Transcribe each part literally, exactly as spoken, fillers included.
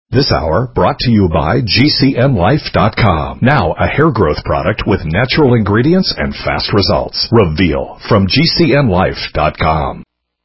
This hour brought to you by G C N Life dot com. Now a hair growth product with natural ingredients and fast results. Reveal from G C N Life dot com.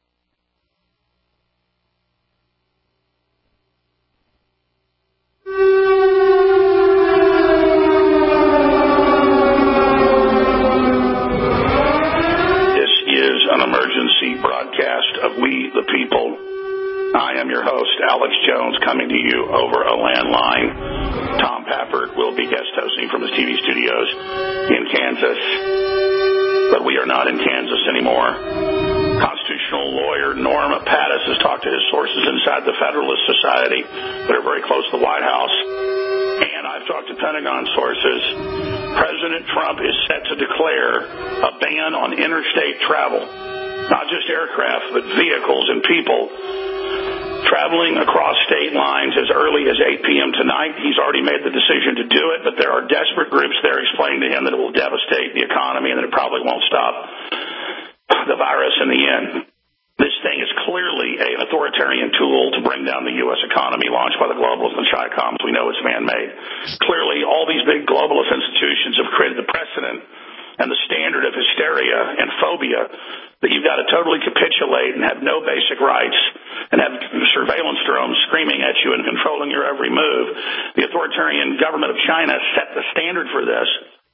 This is an emergency broadcast of We the People. I am your host, Alex Jones, coming to you over a landline. Tom Pappert will be guest hosting from his T V studios in Kansas, but we are not in Kansas anymore. Constitutional lawyer Norm Pattis has talked to his sources inside the Federalist Society that are very close to the White House, and I've talked to Pentagon sources. President Trump is set to declare a ban on interstate travel, not just aircraft, but vehicles and people traveling across state lines as early as eight p.m. tonight. He's already made the decision to do it, but there are desperate groups there explaining to him that it will devastate the economy and that it probably won't stop the virus in the end. This thing is clearly an authoritarian tool to bring down the U S economy, launched by the globalists and Chi-Coms. We know it's man-made. Clearly, all these big globalist institutions have created the precedent and the standard of hysteria and phobia that you've got to totally capitulate and have no basic rights and have surveillance drones screaming at you and controlling your every move. The authoritarian government of China set the standard for this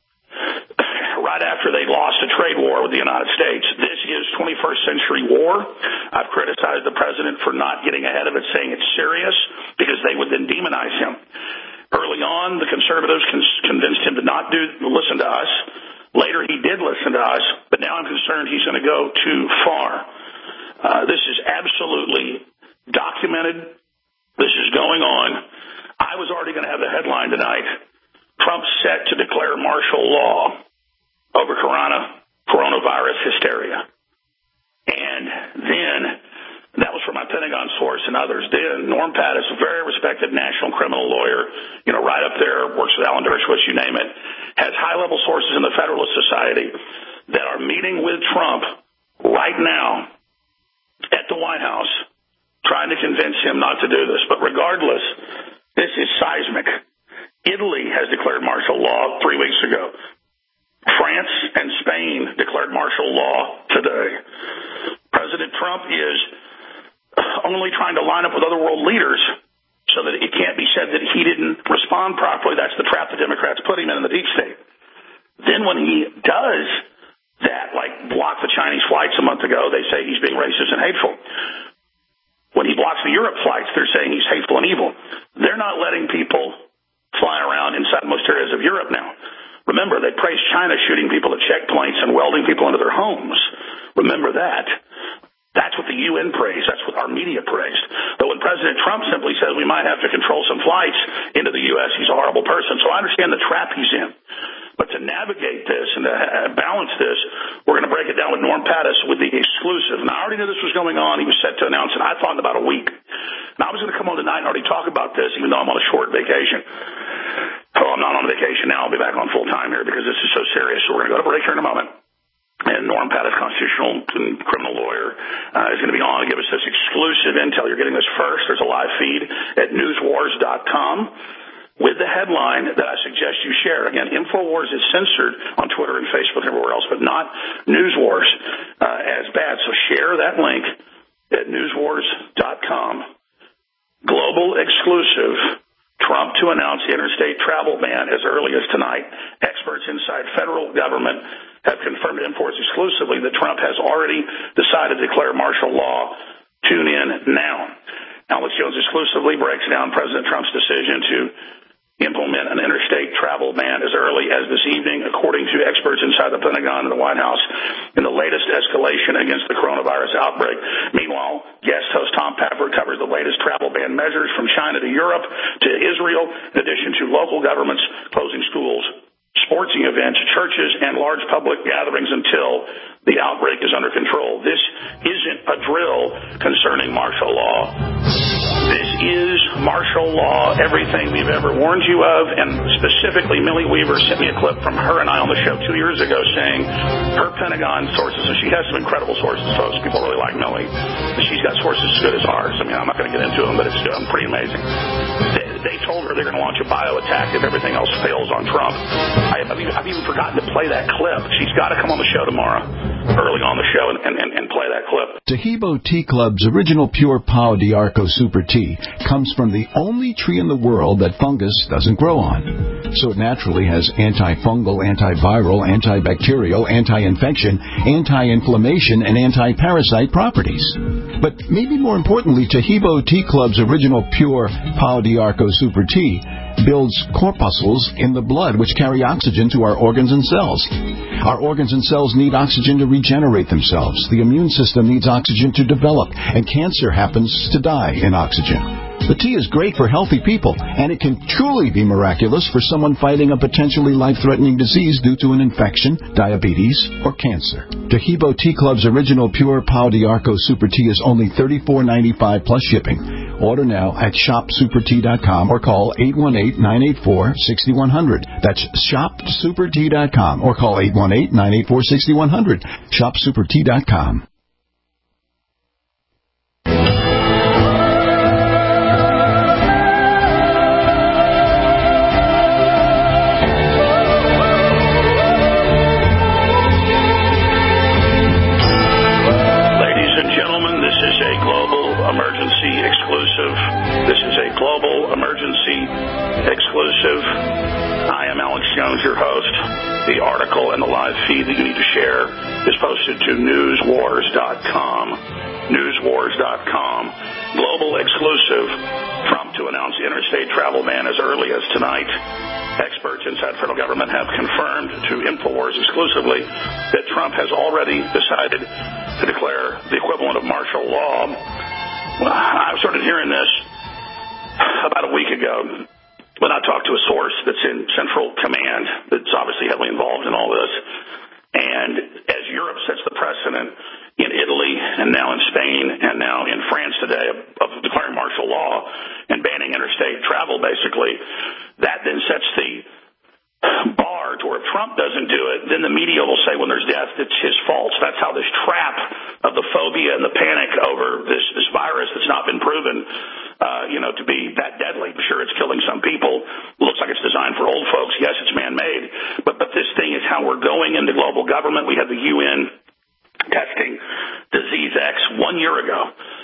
right after they lost a trade war with the United States. This is twenty-first century war. I've criticized the president for not getting ahead of it, saying it's serious, because they would then demonize him. Early on, the conservatives convinced him to not do listen to us. Later, he did listen to us, but now I'm concerned he's going to go too far. Uh, this is absolutely documented. This is going on. I was already going to have the headline tonight: Trump set to declare martial law over corona, coronavirus hysteria. And then, that was from my Pentagon source and others. Then Norm Pattis, a very respected national criminal lawyer, you know, right up there, works with Alan Dershowitz, you name it, has high-level sources in the Federalist Society that are meeting with Trump right now at the White House, trying to convince him not to do this. But regardless, this is seismic. Italy has declared martial law three weeks ago. France and Spain declared martial law today. President Trump is only trying to line up with other world leaders so that it can't be said that he didn't respond properly. That's the trap the Democrats put him in in the deep state. Then when he does that, like block the Chinese flights a month ago, they say he's being racist and hateful. When he blocks the Europe flights, they're saying he's hateful and evil. They're not letting people fly around inside most areas of Europe now. Remember, they praised China shooting people at checkpoints and welding people into their homes. Remember that. That's what the U N praised. That's what our media praised. But when President Trump simply says we might have to control some flights into the U S, he's a horrible person. So I understand the trap he's in. But to navigate this and to balance this, we're going to break it down with Norm Pattis with the exclusive. And I already knew this was going on. He was set to announce it, I thought, in about a week. And I was going to come on tonight and already talk about this, even though I'm on a short vacation. Oh, I'm not on vacation now. I'll be back on full time here because this is so serious. So we're going to go to break here in a moment. And Norm Pattis, constitutional and criminal lawyer, uh, is going to be on to give us this exclusive intel. You're getting this first. There's a live feed at news wars dot com with the headline that I suggest you share. Again, InfoWars is censored on Twitter and Facebook and everywhere else, but not NewsWars uh, as bad. So share that link at news wars dot com. Global exclusive. Trump to announce interstate travel ban as early as tonight. Experts inside federal government have confirmed to InfoWars exclusively that Trump has already decided to declare martial law. Tune in now. Alex Jones exclusively breaks down President Trump's decision to implement an interstate travel ban as early as this evening, according to experts inside the Pentagon and the White House, in the latest escalation against the coronavirus outbreak. Meanwhile, guest host Tom Pappert covers the latest travel ban measures from China to Europe to Israel, in addition to local governments closing schools, sporting events, churches, and large public gatherings until the outbreak is under control. This isn't a drill concerning martial law. This is martial law, everything we've ever warned you of, and specifically Millie Weaver sent me a clip from her and I on the show two years ago saying her Pentagon sources, and she has some incredible sources, folks. People really like Millie. She's got sources as good as ours. I mean, I'm not going to get into them, but it's um, pretty amazing. told her they're going to launch a bio attack if everything else fails on Trump. I, I've, even, I've even forgotten to play that clip. She's got to come on the show tomorrow, early on the show, and, and, and play that clip. Taheebo Tea Club's original pure Pau d'Arco Super Tea comes from the only tree in the world that fungus doesn't grow on. So it naturally has antifungal, antiviral, antibacterial, anti-infection, anti-inflammation, and anti-parasite properties. But maybe more importantly, Taheebo Tea Club's original pure Pau d'Arco Super Tea builds corpuscles in the blood which carry oxygen to our organs and cells. Our organs and cells need oxygen to regenerate themselves. The immune system needs oxygen to develop, and cancer happens to die in oxygen. The tea is great for healthy people, and it can truly be miraculous for someone fighting a potentially life-threatening disease due to an infection, diabetes, or cancer. Taheebo Tea Club's original pure Pau d'Arco Super Tea is only thirty-four ninety-five plus shipping. Order now at shop super tea dot com or call eight one eight, nine eight four, six one zero zero. That's shop super tea dot com or call eight one eight, nine eight four, six one zero zero. shop super tea dot com. Emergency exclusive. This is a global emergency exclusive. I am Alex Jones, your host. The article and the live feed that you need to share is posted to news wars dot com. news wars dot com. Global exclusive. Trump to announce interstate travel ban as early as tonight. Experts inside federal government have confirmed to InfoWars exclusively that Trump has already decided to declare the equivalent of martial law. Well, I started hearing this about a week ago when I talked to a source that's in Central Command that's obviously heavily involved in all this. And as Europe sets the precedent in Italy and now in Spain and now in France today of, of declaring martial law and banning interstate travel, basically, that then sets the bar to where if Trump doesn't do it, then the media will say when there's death, it's his fault. So that's how this trap of the phobia and the panic over this, this virus that's not been proven, uh, you know, to be that deadly. I'm sure it's killing some people. Looks like it's designed for old folks. Yes, it's man-made. But, but this thing is how we're going into global government. We had the U N testing Disease X one year ago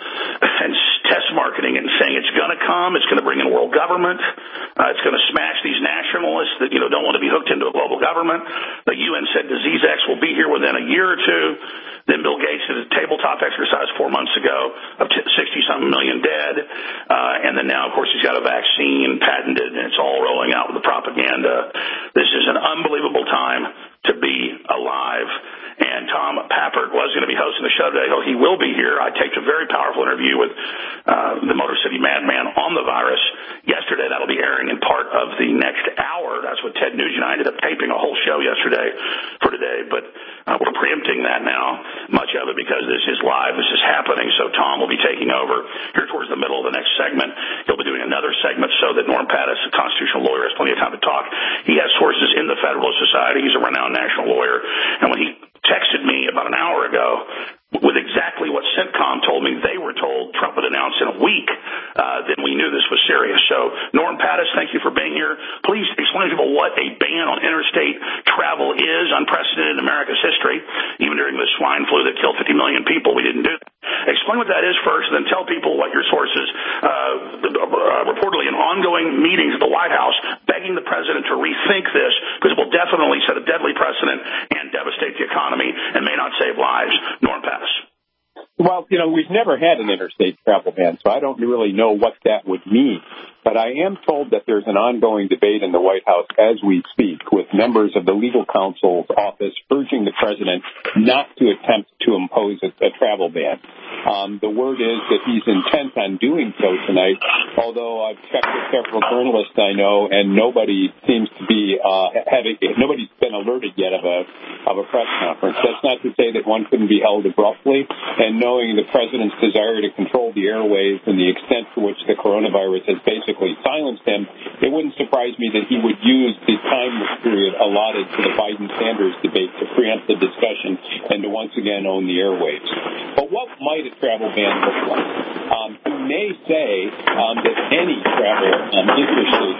and test marketing and saying it's going to come, it's going to bring in world government, uh, it's going to smash these nationalists that, you know, don't want to be hooked into a global government. The U N said Disease X will be here within a year or two. Then Bill Gates did a tabletop exercise four months ago of sixty-something million dead. Uh, and then now, of course, he's got a vaccine patented, and it's all rolling out with the propaganda. This is an unbelievable time to be alive. And Tom Pappert was going to be hosting the show today. Oh, he will be here. I taped a very powerful interview with uh, the Motor City Madman on the virus yesterday. That'll be airing in part of the next hour. That's what Ted Nugent and I ended up taping a whole show yesterday for today. But uh, we're preempting that now, much of it because this is live. This is happening. So Tom will be taking over here towards the middle of the next segment. He'll be doing another segment so that Norm Pattis, a constitutional lawyer, has plenty of time to talk. He has sources in the Federalist Society. He's a renowned national lawyer. And when he texted me about an hour ago with exactly what CENTCOM told me they were told Trump would announce in a week, uh, then we knew this was serious. So, Norm Pattis, thank you for being here. Please explain to people what a ban on interstate travel is, unprecedented in America's history. Even during the swine flu that killed fifty million people, we didn't do that. Explain what that is first, and then tell people what your sources, uh, uh, reportedly in ongoing meetings at the White House, begging the president to rethink this, because it will definitely set a deadly precedent and devastate the economy and may not save lives. Norm Pattis. Well, you know, we've never had an interstate travel ban, so I don't really know what that would mean. But I am told that there's an ongoing debate in the White House as we speak with members of the legal counsel's office urging the president not to attempt to impose a, a travel ban. Um, the word is that he's intent on doing so tonight, although I've checked with several journalists I know, and nobody seems to be uh, having, nobody's been alerted yet of a of a press conference. That's not to say that one couldn't be held abruptly, and knowing the president's desire to control the airwaves and the extent to which the coronavirus has basically silenced him, it wouldn't surprise me that he would use the time period allotted to the Biden-Sanders debate to preempt the discussion and to once again own the airwaves. But what might a travel ban look like? Um, he may say um, that any travel, um, interstate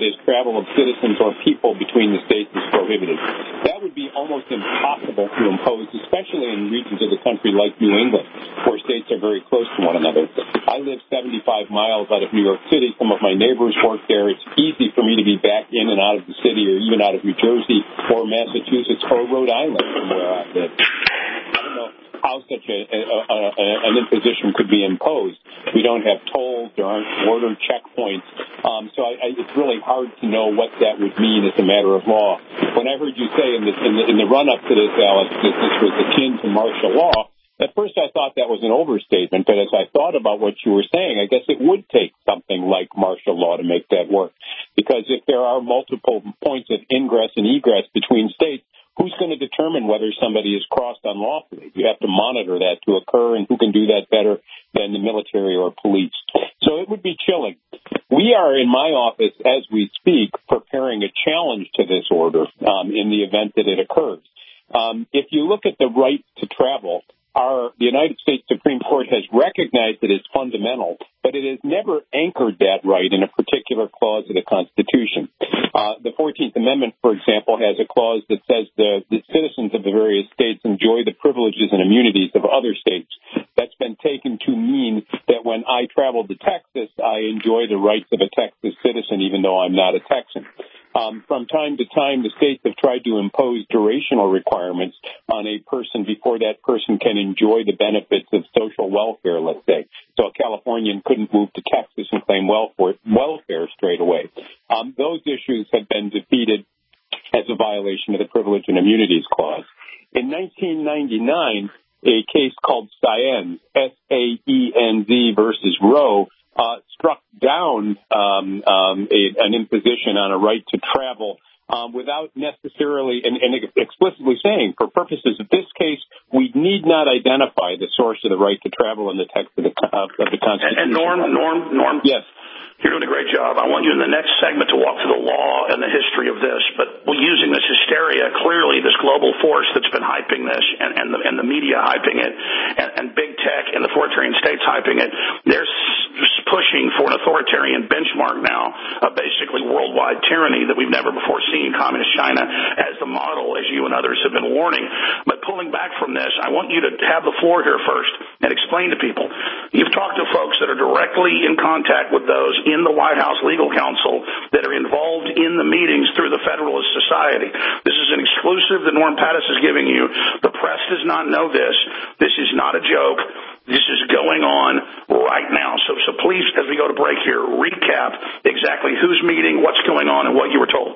that is, travel of citizens or people between the states is prohibited. That would be almost impossible to impose, especially in regions of the country like New England, where states are very close to one another. I live seventy-five miles out of New York City. Some of my neighbors work there. It's easy for me to be back in and out of the city, or even out of New Jersey or Massachusetts or Rhode Island from where I live. I don't know how such a, a, a, an imposition could be imposed. We don't have tolls. There aren't border checkpoints. Um, so I, I, it's really hard to know what that would mean as a matter of law. When I heard you say in the, in the, in the run-up to this, Alex, that this was akin to martial law, at first I thought that was an overstatement, but as I thought about what you were saying, I guess it would take something like martial law to make that work. Because if there are multiple points of ingress and egress between states, who's going to determine whether somebody is crossed unlawfully? You have to monitor that to occur, and who can do that better than the military or police? So it would be chilling. We are, in my office, as we speak, preparing a challenge to this order um, in the event that it occurs. Um, if you look at the right to travel, Our, the United States Supreme Court has recognized it as fundamental, but it has never anchored that right in a particular clause of the Constitution. Uh, the fourteenth Amendment, for example, has a clause that says the, the citizens of the various states enjoy the privileges and immunities of other states. That's been taken to mean that when I travel to Texas, I enjoy the rights of a Texas citizen, even though I'm not a Texan. Um, from time to time, the states have tried to impose durational requirements on a person before that person can enjoy the benefits of social welfare, let's say. So a Californian couldn't move to Texas and claim welfare, welfare straight away. Um, those issues have been defeated as a violation of the Privilege and Immunities Clause. In nineteen ninety-nine, a case called Saenz, S A E N Z versus Roe, Uh, struck down um, um, a, an imposition on a right to travel um, without necessarily and, and explicitly saying, for purposes of this case, we need not identify the source of the right to travel in the text of the, uh, of the Constitution. And, and Norm, Norm, Norm. Yes. You're doing a great job. I want you in the next segment to walk through the law and the history of this, but using this hysteria, clearly this global force that's been hyping this and, and, the, and the media hyping it and, and big tech and the authoritarian states hyping it, they're s- pushing for an authoritarian benchmark now of basically worldwide tyranny that we've never before seen, communist China as the model, as you and others have been warning. But pulling back from this, I want you to have the floor here first and explain to people. You've talked to folks that are directly in contact with those in the White House legal counsel that are involved in the meetings through the Federalist Society. This is an exclusive that Norm Pattis is giving you. The press does not know this. This is not a joke. This is going on right now. So, so please, as we go to break here, recap exactly who's meeting, what's going on, and what you were told.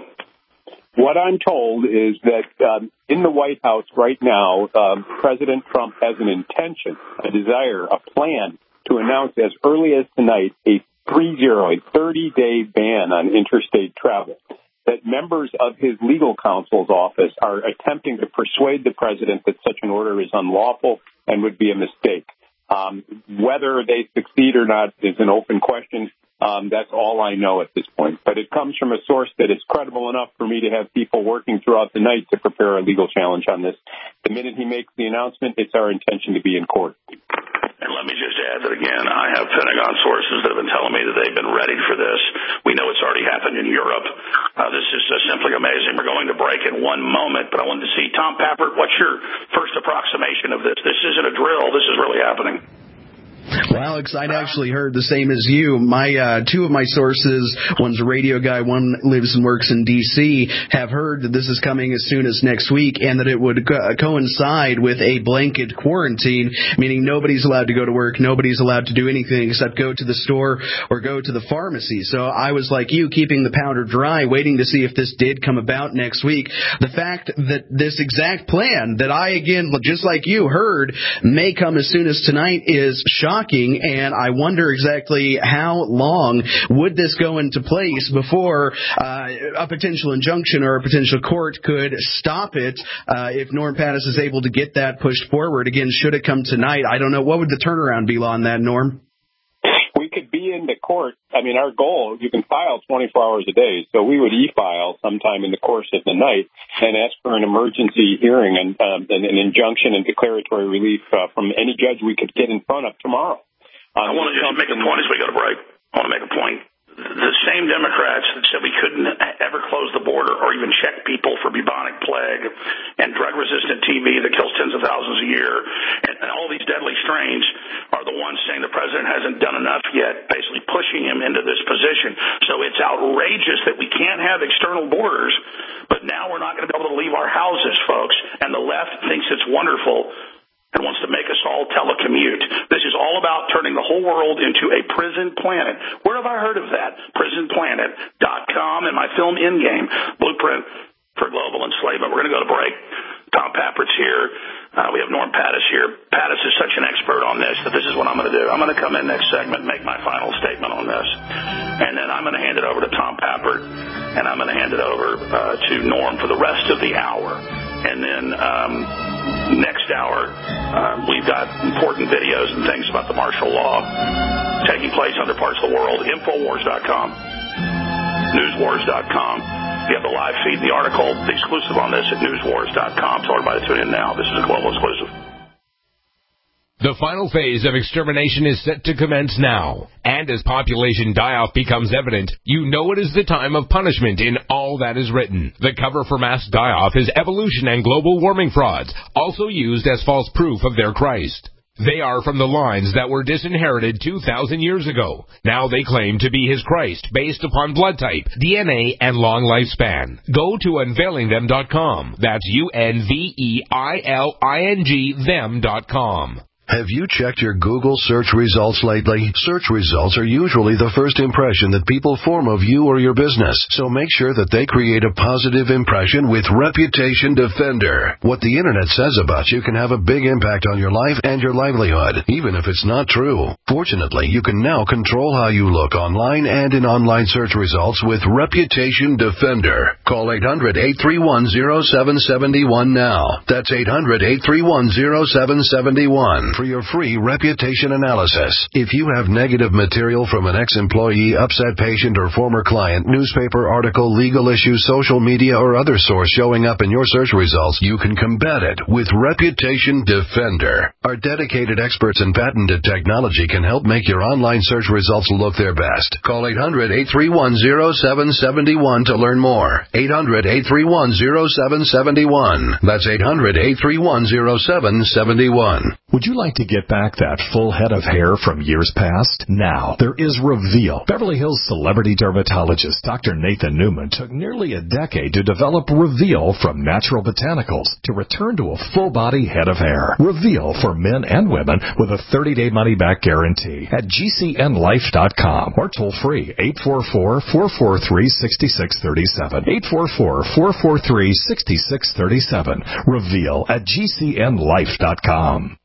What I'm told is that um, in the White House right now, um, President Trump has an intention, a desire, a plan to announce as early as tonight a three zero, a thirty-day ban on interstate travel. That members of his legal counsel's office are attempting to persuade the president that such an order is unlawful and would be a mistake. Um, whether they succeed or not is an open question. Um, that's all I know at this point. But it comes from a source that is credible enough for me to have people working throughout the night to prepare a legal challenge on this. The minute he makes the announcement, it's our intention to be in court. And let me just add that again, I have Pentagon sources that have been telling me that they've been ready for this. We know it's already happened in Europe. Uh, this is uh, simply amazing. We're going to break in one moment, but I wanted to see, Tom Pappert, what's your first approximation of this? This isn't a drill. This is really happening. Well, Alex, I'd actually heard the same as you. My uh, two of my sources, one's a radio guy, one lives and works in D C, have heard that this is coming as soon as next week and that it would co- coincide with a blanket quarantine, meaning nobody's allowed to go to work, nobody's allowed to do anything except go to the store or go to the pharmacy. So I was like you, keeping the powder dry, waiting to see if this did come about next week. The fact that this exact plan that I, again, just like you, heard may come as soon as tonight is shocking. And I wonder exactly how long would this go into place before uh, a potential injunction or a potential court could stop it uh, if Norm Pattis is able to get that pushed forward. Again, should it come tonight, I don't know. What would the turnaround be on that, Norm? We could be in the court. I mean, our goal, you can file twenty-four hours a day, so we would e-file sometime in the course of the night and ask for an emergency hearing and um, an, an injunction and declaratory relief uh, from any judge we could get in front of tomorrow. Um, I want to just make a point as we go to break. I want to make a point. the same Democrats that said we couldn't ever close the border or even check people for bubonic plague and drug-resistant T B that kills tens of thousands a year and, and all these deadly strains are the ones saying the president hasn't done enough yet, basically pushing him into this position. So it's outrageous that we can't have external borders, but now we're not going to be able to leave our houses, folks, and the left thinks it's wonderful and wants to make us all telecommute. This is all about turning the whole world into a prison planet. Where have I heard of that? prison planet dot com and my film Endgame, Blueprint for Global Enslavement. We're going to go to break. Tom Pappert's here. Uh, we have Norm Pattis here. Pattis is such an expert on this that this is what I'm going to do. I'm going to come in next segment and make my final statement on this. And then I'm going to hand it over to Tom Pappert, and I'm going to hand it over uh, to Norm for the rest of the hour. And then um, next hour, uh, we've got important videos and things about the martial law taking place in other parts of the world. Infowars dot com, Newswars dot com. You have the live feed, the article, the exclusive on this at Newswars dot com. So everybody tune in now. This is a global exclusive. The final phase of extermination is set to commence now. And as population die-off becomes evident, you know it is the time of punishment in all that is written. The cover for mass die-off is evolution and global warming frauds, also used as false proof of their Christ. They are from the lines that were disinherited two thousand years ago. Now they claim to be his Christ, based upon blood type, D N A, and long lifespan. Go to unveiling them dot com. That's U N V E I L I N G them dot com. Have you checked your Google search results lately? Search results are usually the first impression that people form of you or your business, so make sure that they create a positive impression with Reputation Defender. What the internet says about you can have a big impact on your life and your livelihood, even if it's not true. Fortunately, you can now control how you look online and in online search results with Reputation Defender. Call eight hundred, eight three one, zero seven seven one now. That's eight hundred, eight three one, zero seven seven one. For your free reputation analysis. If you have negative material from an ex-employee, upset patient, or former client, newspaper article, legal issue, social media, or other source showing up in your search results, you can combat it with Reputation Defender. Our dedicated experts in patented technology can help make your online search results look their best. Call eight hundred, eight three one, zero seven seven one to learn more. eight hundred, eight three one, zero seven seven one. That's eight hundred, eight three one, zero seven seven one. Would you like to get back that full head of hair from years past? Now, there is Reveal. Beverly Hills celebrity dermatologist Doctor Nathan Newman took nearly a decade to develop Reveal from natural botanicals to return to a full-body head of hair. Reveal for men and women with a thirty-day money-back guarantee at G C N life dot com or toll-free eight four four, four four three, six six three seven. eight four four, four four three, six six three seven. Reveal at G C N life dot com.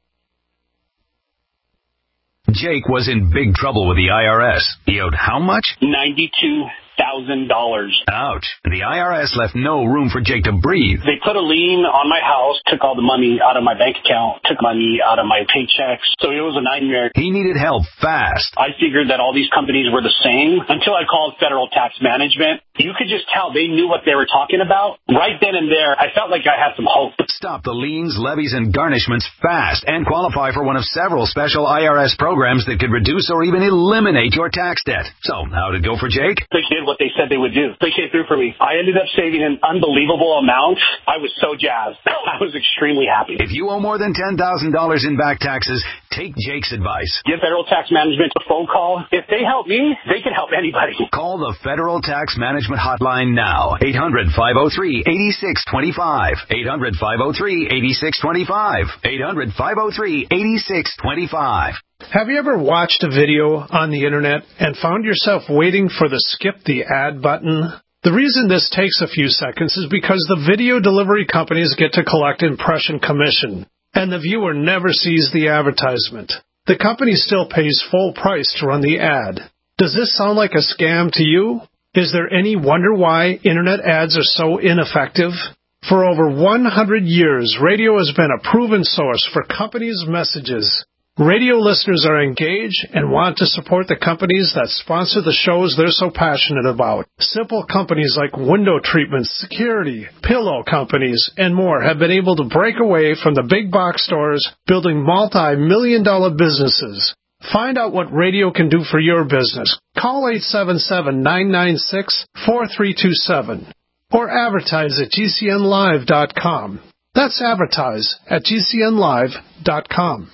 Jake was in big trouble with the I R S. He owed how much? ninety-two thousand dollars. Ouch. The I R S left no room for Jake to breathe. They put a lien on my house, took all the money out of my bank account, took money out of my paychecks. So it was a nightmare. He needed help fast. I figured that all these companies were the same until I called Federal Tax Management. You could just tell they knew what they were talking about. Right then and there, I felt like I had some hope. Stop the liens, levies, and garnishments fast and qualify for one of several special I R S programs that could reduce or even eliminate your tax debt. So, how'd it go for Jake? They did what they said they would do. They came through for me. I ended up saving an unbelievable amount. I was so jazzed. I was extremely happy. If you owe more than ten thousand dollars in back taxes, take Jake's advice. Give Federal Tax Management a phone call. If they help me, they can help anybody. Call the Federal Tax Management Hotline now. eight hundred, five oh three, eight six two five. eight hundred, five oh three, eight six two five. eight hundred, five oh three, eight six two five. Have you ever watched a video on the internet and found yourself waiting for the skip the ad button? The reason this takes a few seconds is because the video delivery companies get to collect impression commission, and the viewer never sees the advertisement. The company still pays full price to run the ad. Does this sound like a scam to you? Is there any wonder why internet ads are so ineffective? For over one hundred years, radio has been a proven source for companies' messages. Radio listeners are engaged and want to support the companies that sponsor the shows they're so passionate about. Simple companies like window treatments, security, pillow companies, and more have been able to break away from the big box stores, building multi-million dollar businesses. Find out what radio can do for your business. Call eight seven seven, nine nine six, four three two seven or advertise at G C N live dot com. That's advertise at G C N live dot com.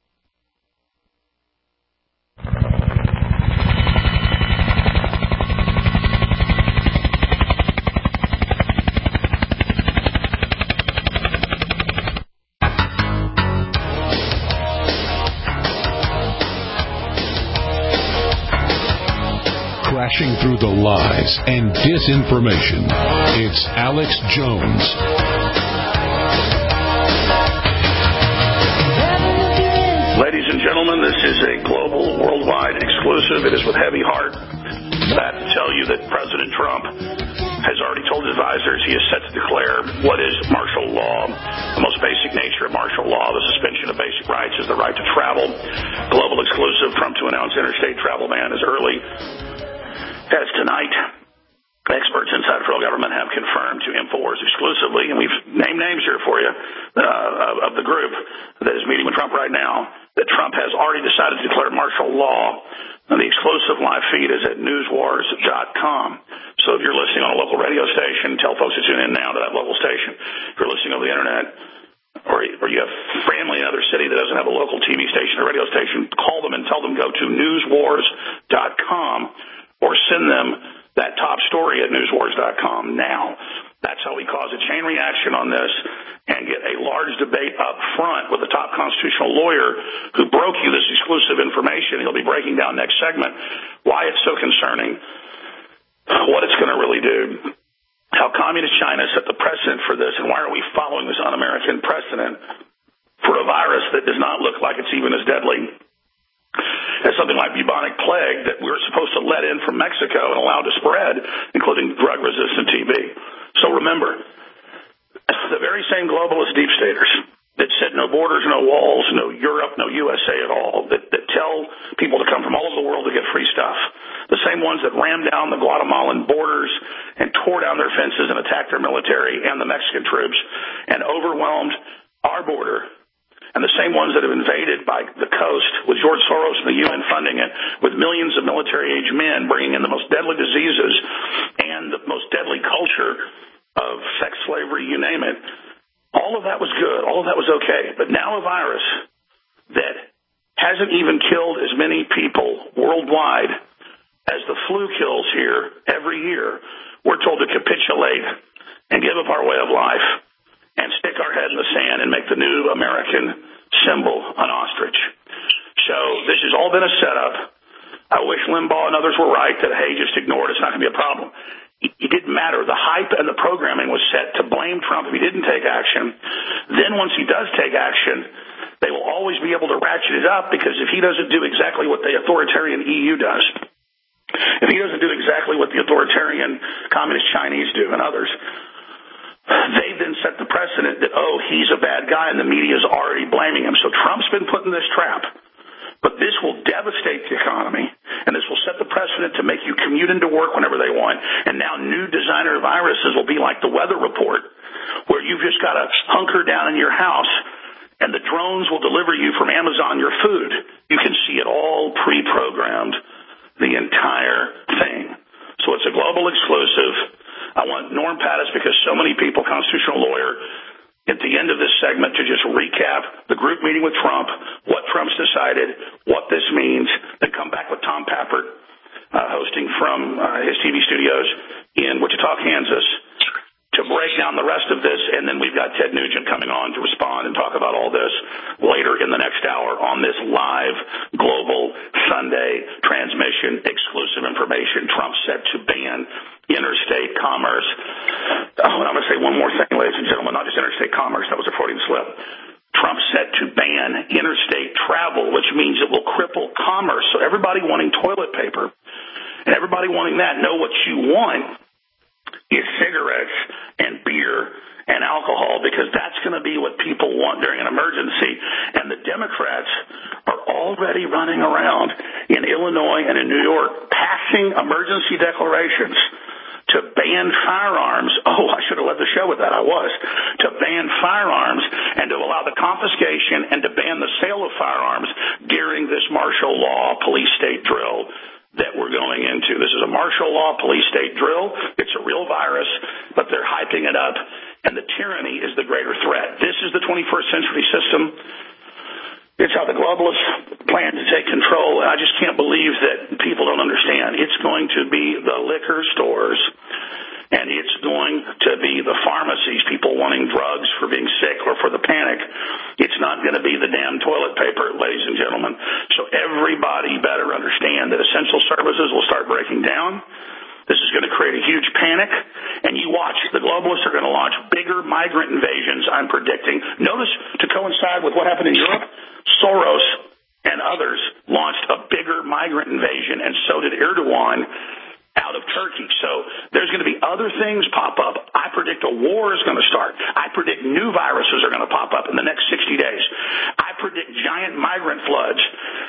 Crashing through the lies and disinformation. It's Alex Jones. Ladies and gentlemen, this is a global, worldwide exclusive. It is with heavy heart that to tell you that President Trump has already told his advisors he is set to declare what is martial law. The most basic nature of martial law, the suspension of basic rights, is the right to travel. Global exclusive, Trump to announce interstate travel ban as early as tonight. Experts inside the federal government have confirmed to InfoWars exclusively, and we've named names here for you, uh, of the group that is meeting with Trump right now, that Trump has already decided to declare martial law. And the exclusive live feed is at news wars dot com. So if you're listening on a local radio station, tell folks to tune in now to that local station. If you're listening over the internet, or, or you have family in another city that doesn't have a local T V station or radio station, call them and tell them go to news wars dot com or send them that top story at news wars dot com now. That's how we cause a chain reaction on this and get a large debate up front with a top constitutional lawyer who broke you this exclusive information. He'll be breaking down next segment why it's so concerning, what it's going to really do, how communist China set the precedent for this, and why are we following this un-American precedent for a virus that does not look like it's even as deadly as something like bubonic plague that we were supposed to let in from Mexico and allow to spread, including drug-resistant T B. So remember, the very same globalist deep staters that said no borders, no walls, no Europe, no U S A at all, that, that tell people to come from all over the world to get free stuff, the same ones that rammed down the Guatemalan borders and tore down their fences and attacked their military and the Mexican troops and overwhelmed our border, and the same ones that have invaded by the coast with George Soros and the U N funding it, with millions of military-age men bringing in the most deadly diseases and the most deadly culture of sex slavery, you name it. All of that was good. All of that was okay. But now a virus that hasn't even killed as many people worldwide as the flu kills here every year, we're told to capitulate and give up our way of life and stick our head in the sand and make the new American symbol an ostrich. So this has all been a setup. I wish Limbaugh and others were right that, hey, just ignore it. It's not going to be a problem. It didn't matter. The hype and the programming was set to blame Trump if he didn't take action. Then once he does take action, they will always be able to ratchet it up, because if he doesn't do exactly what the authoritarian E U does, if he doesn't do exactly what the authoritarian communist Chinese do and others, they then set the precedent that, oh, he's a bad guy, and the media is already blaming him. So Trump's been put in this trap. But this will devastate the economy, and this will set the precedent to make you commute into work whenever they want. And now new designer viruses will be like the weather report, where you've just got to hunker down in your house, and the drones will deliver you from Amazon your food. You can see it all pre-programmed, the entire thing. So it's a global exclusive. I want Norm Pattis, because so many people, constitutional lawyer, at the end of this segment to just recap the group meeting with Trump, what Trump's decided, what this means, then come back with Tom Pappert, uh, hosting from uh, his T V studios in Wichita, Kansas, to break down the rest of this. And then we've got Ted Nugent coming on to respond and talk about all this later in the next hour on this live global Sunday transmission, exclusive information. Trump set to ban interstate commerce. Oh, and I'm going to say one more thing, ladies and gentlemen, not just interstate commerce. That was a Freudian slip. Trump set to ban interstate travel, which means it will cripple commerce. So everybody wanting toilet paper and everybody wanting that, know what you want is cigarettes and beer and alcohol, because that's going to be what people want during an emergency. And the Democrats are already running around in Illinois and in New York passing emergency declarations to ban firearms. Oh, I should have led the show with that. I was. To ban firearms and to allow the confiscation and to ban the sale of firearms during this martial law police state drill that we're going into. This is a martial law police state drill. It's a real virus, but they're hyping it up, and the tyranny is the greater threat. This is the twenty-first century system. It's how the globalists plan to take control, and I just can't believe that people don't understand. It's going to be the liquor stores, and it's going to be the pharmacies, people wanting drugs for being sick or for the panic. It's not going to be the damn toilet paper, ladies and gentlemen. So everybody better understand that essential services will start breaking down. This is going to create a huge panic, and you watch. The globalists are going to launch bigger migrant invasions, I'm predicting. Notice, to coincide with what happened in Europe, Soros and others launched a bigger migrant invasion, and so did Erdogan out of Turkey. So there's going to be other things pop up. I predict a war is going to start. I predict new viruses are going to pop up in the next sixty days. I predict giant migrant floods.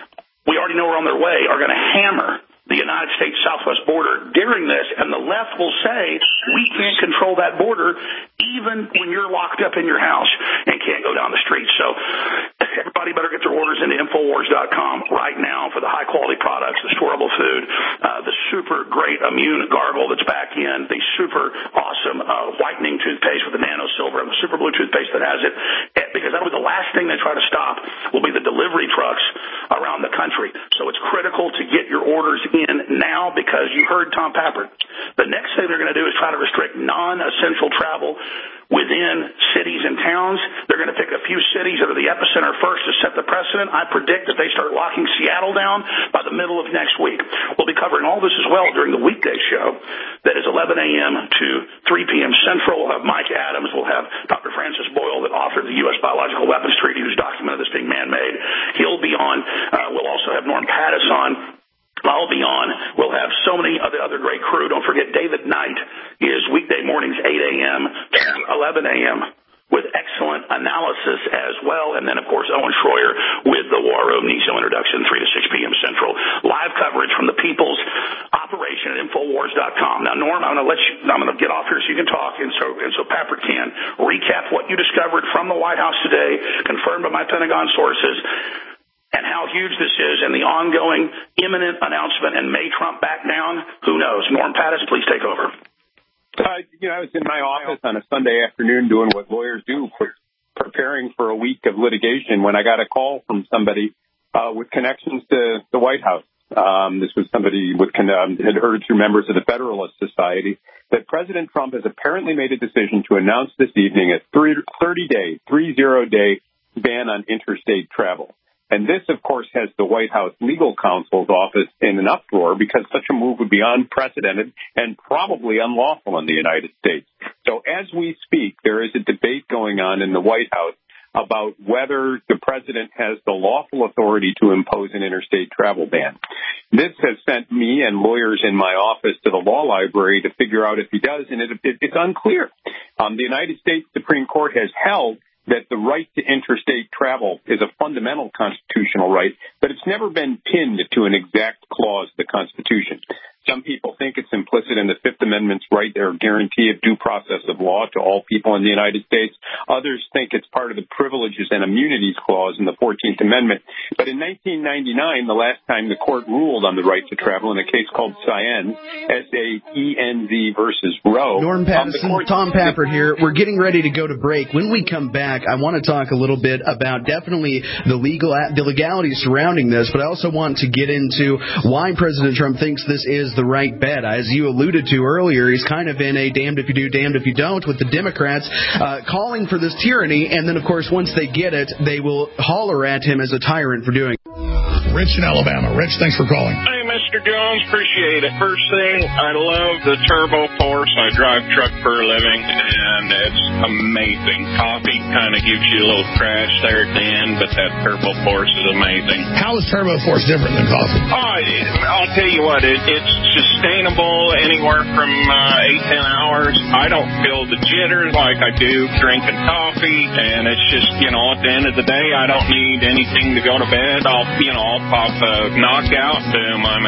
We already know we're on their way, are going to hammer the United States southwest border during this, and the left will say, we can't control that border even when you're locked up in your house and can't go down the street. So everybody better get their orders into Infowars dot com right now for the high-quality products, the storable food, uh, the super great immune gargle that's back in, the super awesome uh, whitening toothpaste with the nano silver, and the super blue toothpaste that has it, because that'll be the last thing they try to stop will be the delivery trucks around the country. So it's critical to get your orders in now, because you heard Tom Pappert. The next thing they're going to do is try to restrict non-essential travel within cities and towns. They're going to pick a few cities that are the epicenter first to set the precedent. I predict that they start locking Seattle down by the middle of next week. We'll be covering all this as well during the weekday show that is eleven a.m. to three p.m. Central. We'll have Mike Adams. We'll have Doctor Francis Boyle that authored the U S Biological Weapons Treaty, who's documented this being man-made. He'll be on. Uh, we'll also have Norm Pattis on. I'll be on. We'll have so many other other great crew. Don't forget, David Knight is weekday mornings, eight a.m. to eleven a.m. with excellent analysis as well. And then, of course, Owen Schroyer with the War Room Niso introduction, three to six p.m. Central. Live coverage from the People's Operation at Infowars dot com. Now, Norm, I'm going to let you, I'm going to get off here so you can talk, and so, and so Pappert can recap what you discovered from the White House today, confirmed by my Pentagon sources, and how huge this is, and the ongoing imminent announcement, and may Trump back down? Who knows? Norm Pattis, please take over. Uh, you know, I was in my office on a Sunday afternoon doing what lawyers do, preparing for a week of litigation, when I got a call from somebody uh, with connections to the White House. Um, this was somebody with um, had heard through members of the Federalist Society that President Trump has apparently made a decision to announce this evening a thirty-day, three-zero-day ban on interstate travel. And this, of course, has the White House legal counsel's office in an uproar, because such a move would be unprecedented and probably unlawful in the United States. So as we speak, there is a debate going on in the White House about whether the president has the lawful authority to impose an interstate travel ban. This has sent me and lawyers in my office to the law library to figure out if he does, and it, it, it's unclear. Um, the United States Supreme Court has held that the right to interstate travel is a fundamental constitutional right, but it's never been pinned to an exact clause of the Constitution. Some people think it's implicit in the Fifth Amendment's right or guarantee of due process of law to all people in the United States. Others think it's part of the Privileges and Immunities Clause in the fourteenth Amendment. But in nineteen ninety-nine, the last time the court ruled on the right to travel in a case called Saenz, S A E N Z versus Roe. Norm Pattison, um, Tom Pappert here. We're getting ready to go to break. When we come back, I want to talk a little bit about definitely the legal the legalities surrounding this, but I also want to get into why President Trump thinks this is the right bet. As you alluded to earlier, he's kind of in a damned if you do, damned if you don't with the Democrats uh, calling for this tyranny, and then, of course, once they get it, they will holler at him as a tyrant for doing it. Rich in Alabama. Rich, thanks for calling. Hey, Mister Jones, appreciate it. First thing, I love the Turbo Force. I drive truck for a living, and it's amazing. Coffee kind of gives you a little crash there at the end, but that Turbo Force is amazing. How is Turbo Force different than coffee? Oh, I'll tell you what, it, it's sustainable anywhere from uh, eight, ten hours. I don't feel the jitters like I do drinking coffee, and it's just, you know, at the end of the day, I don't need anything to go to bed. I'll, you know, I'll pop a knockout, boom, I'm out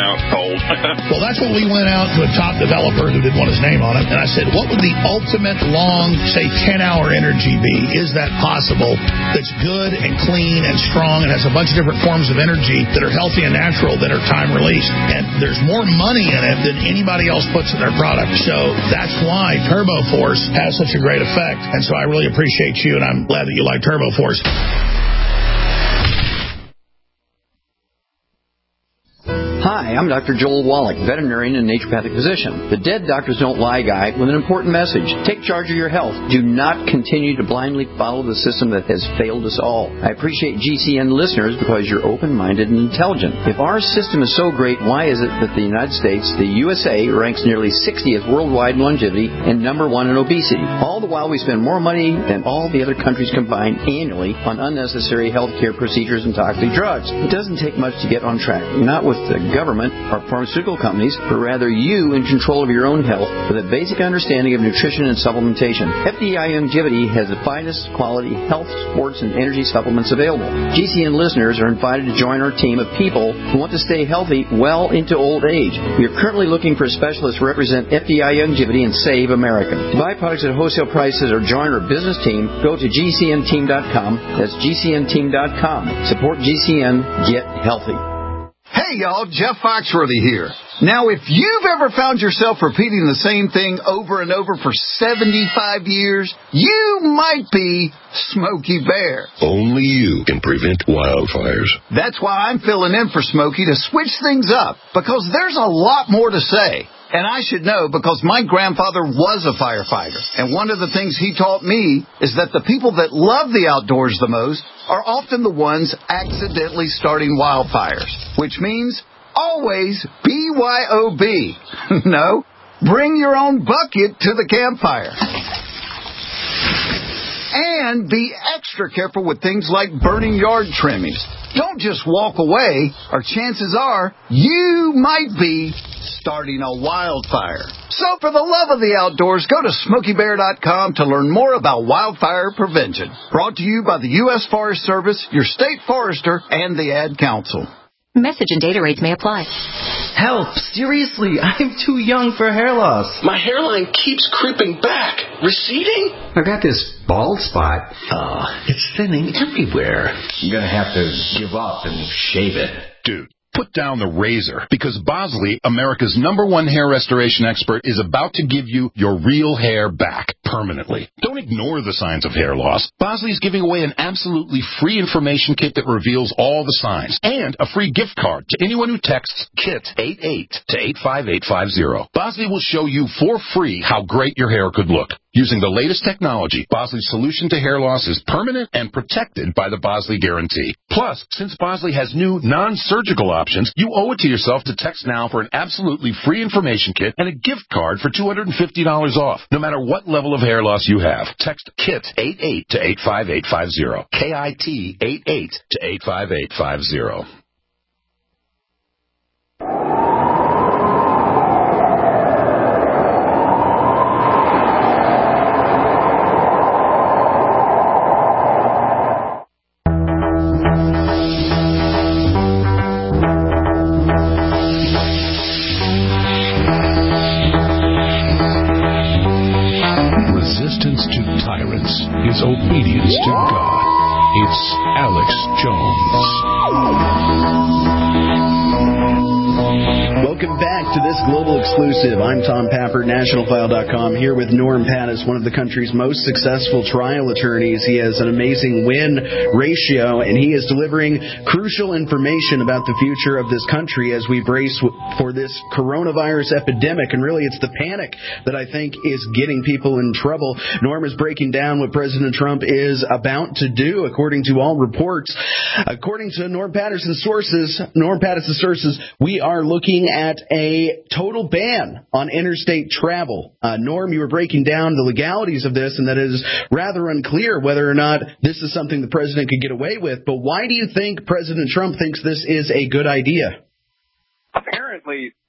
out cold. Well, that's when we went out to a top developer who didn't want his name on it, and I said, what would the ultimate long, say, ten-hour energy be? Is that possible? That's good and clean and strong and has a bunch of different forms of energy that are healthy and natural that are time-released. And there's more money in it than anybody else puts in their product. So that's why TurboForce has such a great effect. And so I really appreciate you, and I'm glad that you like TurboForce. Hi, I'm Doctor Joel Wallach, veterinarian and naturopathic physician. The Dead Doctors Don't Lie guy with an important message. Take charge of your health. Do not continue to blindly follow the system that has failed us all. I appreciate G C N listeners because you're open-minded and intelligent. If our system is so great, why is it that the United States, the U S A, ranks nearly sixtieth worldwide in longevity and number one in obesity? All the while we spend more money than all the other countries combined annually on unnecessary health care procedures and toxic drugs. It doesn't take much to get on track. Not with the government or pharmaceutical companies, but rather you in control of your own health with a basic understanding of nutrition and supplementation. F D I Longevity has the finest quality health, sports, and energy supplements available. G C N listeners are invited to join our team of people who want to stay healthy well into old age. We are currently looking for specialists to represent F D I Longevity and Save America. To buy products at wholesale prices or join our business team, go to G C N team dot com. That's G C N team dot com. Support G C N. Get healthy. Hey, y'all, Jeff Foxworthy here. Now, if you've ever found yourself repeating the same thing over and over for seventy-five years, you might be Smokey Bear. Only you can prevent wildfires. That's why I'm filling in for Smokey to switch things up, because there's a lot more to say. And I should know because my grandfather was a firefighter. And one of the things he taught me is that the people that love the outdoors the most are often the ones accidentally starting wildfires. Which means always B Y O B. No, bring your own bucket to the campfire. And be extra careful with things like burning yard trimmings. Don't just walk away, or chances are you might be starting a wildfire. So for the love of the outdoors, go to Smokey Bear dot com to learn more about wildfire prevention. Brought to you by the U S Forest Service, your state forester, and the Ad Council. Message and data rates may apply. Help! Seriously, I'm too young for hair loss. My hairline keeps creeping back. Receding? I got this bald spot. Uh, it's thinning everywhere. I'm gonna have to give up and shave it. Dude, put down the razor, because Bosley, America's number one hair restoration expert, is about to give you your real hair back permanently. Don't ignore the signs of hair loss. Bosley is giving away an absolutely free information kit that reveals all the signs, and a free gift card to anyone who texts KIT eighty-eight to eight five eight five zero. Bosley will show you for free how great your hair could look. Using the latest technology, Bosley's solution to hair loss is permanent and protected by the Bosley Guarantee. Plus, since Bosley has new non-surgical options, you owe it to yourself to text now for an absolutely free information kit and a gift card for two hundred fifty dollars off, no matter what level of hair loss you have. Text KIT eighty-eight to eight five eight five zero. K I T eighty-eight to eight five eight five zero. Is obedience to God. It's Alex Jones. Welcome back to this global exclusive. I'm Tom Pappert, national file dot com, here with Norm Pattis, one of the country's most successful trial attorneys. He has an amazing win ratio, and he is delivering crucial information about the future of this country as we brace for this coronavirus epidemic. And really, it's the panic that I think is getting people in trouble. Norm is breaking down what President Trump is about to do, according to all reports. According to Norm Patterson's sources, Norm Patterson's sources, we are looking at a total ban on interstate travel. Uh, Norm, you were breaking down the legalities of this, and that is rather unclear whether or not this is something the president could get away with. But why do you think President Trump thinks this is a good idea? Apparently,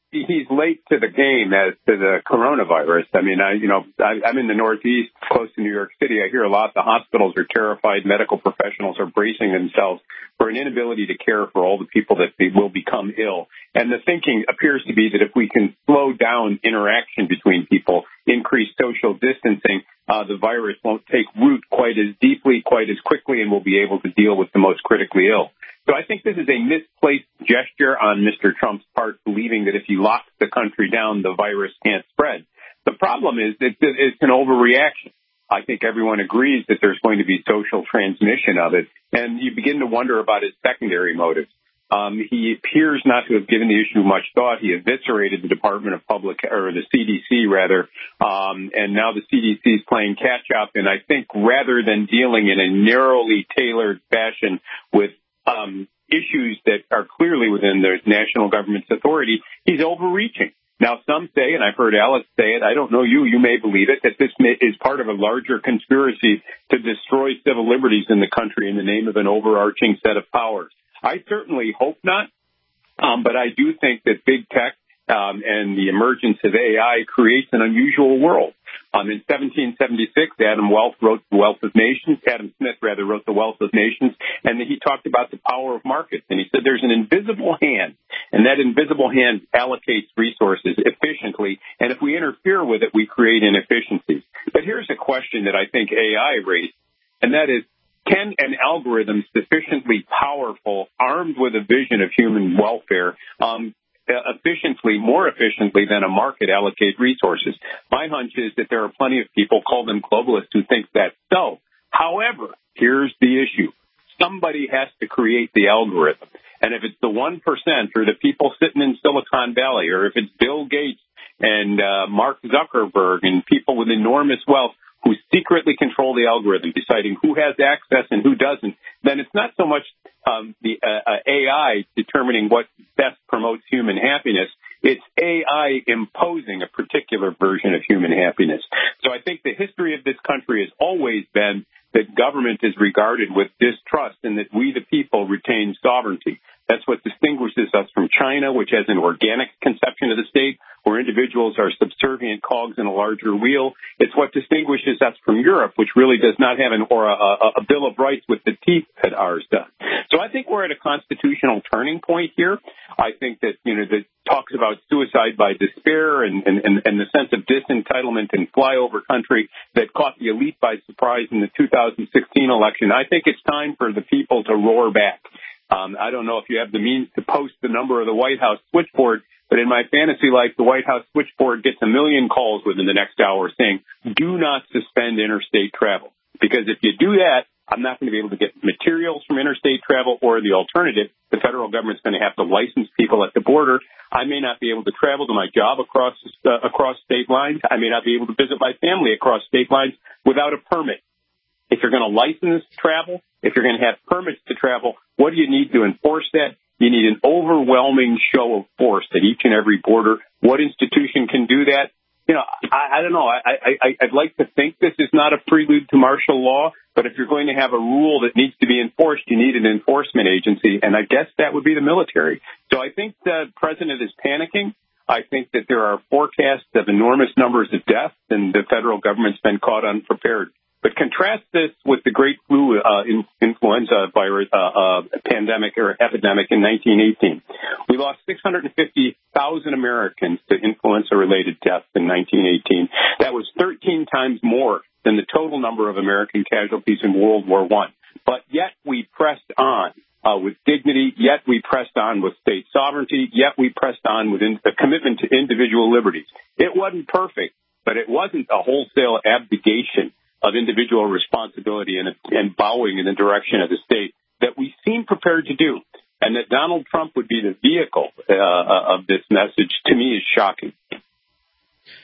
he's late to the game as to the coronavirus. I mean, I, you know, I, I'm in the Northeast, close to New York City. I hear a lot. The hospitals are terrified. Medical professionals are bracing themselves for an inability to care for all the people that will become ill. And the thinking appears to be that if we can slow down interaction between people, increase social distancing, uh, the virus won't take root quite as deeply, quite as quickly, and we'll be able to deal with the most critically ill. So I think this is a misplaced gesture on Mister Trump's part, believing that if he locks the country down, the virus can't spread. The problem is that it's an overreaction. I think everyone agrees that there's going to be social transmission of it, and you begin to wonder about his secondary motives. Um, he appears not to have given the issue much thought. He eviscerated the Department of Public, or the C D C rather, um, and now the C D C is playing catch up. And I think rather than dealing in a narrowly tailored fashion with um, issues that are clearly within the national government's authority, he's overreaching. Now, some say, and I've heard Alex say it, I don't know you, you may believe it, that this may, is part of a larger conspiracy to destroy civil liberties in the country in the name of an overarching set of powers. I certainly hope not, um, but I do think that big tech um, and the emergence of A I creates an unusual world. Um, in seventeen seventy-six, Adam Wealth wrote The Wealth of Nations. Adam Smith, rather, wrote The Wealth of Nations, and he talked about the power of markets. And he said there's an invisible hand, and that invisible hand allocates resources efficiently, and if we interfere with it, we create inefficiencies. But here's a question that I think A I raised, and that is, can an algorithm sufficiently powerful, armed with a vision of human welfare, um, efficiently, more efficiently than a market allocate resources? My hunch is that there are plenty of people, call them globalists, who think that's so. However, here's the issue. Somebody has to create the algorithm. And if it's the one percent or the people sitting in Silicon Valley, or if it's Bill Gates and uh, Mark Zuckerberg and people with enormous wealth who secretly control the algorithm, deciding who has access and who doesn't, then it's not so much um, the uh, uh, A I determining what best promotes human happiness. It's A I imposing a particular version of human happiness. So I think the history of this country has always been that government is regarded with distrust and that we, the people, retain sovereignty. That's what distinguishes us from China, which has an organic conception of the state, where individuals are subservient cogs in a larger wheel. It's what distinguishes us from Europe, which really does not have an or a, a, a Bill of Rights with the teeth that ours does. So I think we're at a constitutional turning point here. I think that, you know, the talks about suicide by despair and, and, and, and the sense of disentitlement and flyover country that caught the elite by surprise in the two thousand sixteen election, I think it's time for the people to roar back. Um, I don't know if you have the means to post the number of the White House switchboard, but in my fantasy life, the White House switchboard gets a million calls within the next hour saying, do not suspend interstate travel. Because if you do that, I'm not going to be able to get materials from interstate travel, or the alternative, the federal government's going to have to license people at the border. I may not be able to travel to my job across uh, across state lines. I may not be able to visit my family across state lines without a permit. If you're going to license travel, if you're going to have permits to travel, what do you need to enforce that? You need an overwhelming show of force at each and every border. What institution can do that? You know, I, I don't know. I, I, I'd like to think this is not a prelude to martial law, but if you're going to have a rule that needs to be enforced, you need an enforcement agency, and I guess that would be the military. So I think the president is panicking. I think that there are forecasts of enormous numbers of deaths, and the federal government's been caught unprepared. But contrast this with the great flu uh, in, influenza virus uh, uh, pandemic or epidemic in nineteen eighteen. We lost six hundred fifty thousand Americans to influenza-related deaths in nineteen eighteen. That was thirteen times more than the total number of American casualties in World War One. But yet we pressed on uh, with dignity, yet we pressed on with state sovereignty, yet we pressed on with in, a commitment to individual liberties. It wasn't perfect, but it wasn't a wholesale abdication of individual responsibility and, and bowing in the direction of the state that we seem prepared to do. And that Donald Trump would be the vehicle uh, of this message, to me, is shocking.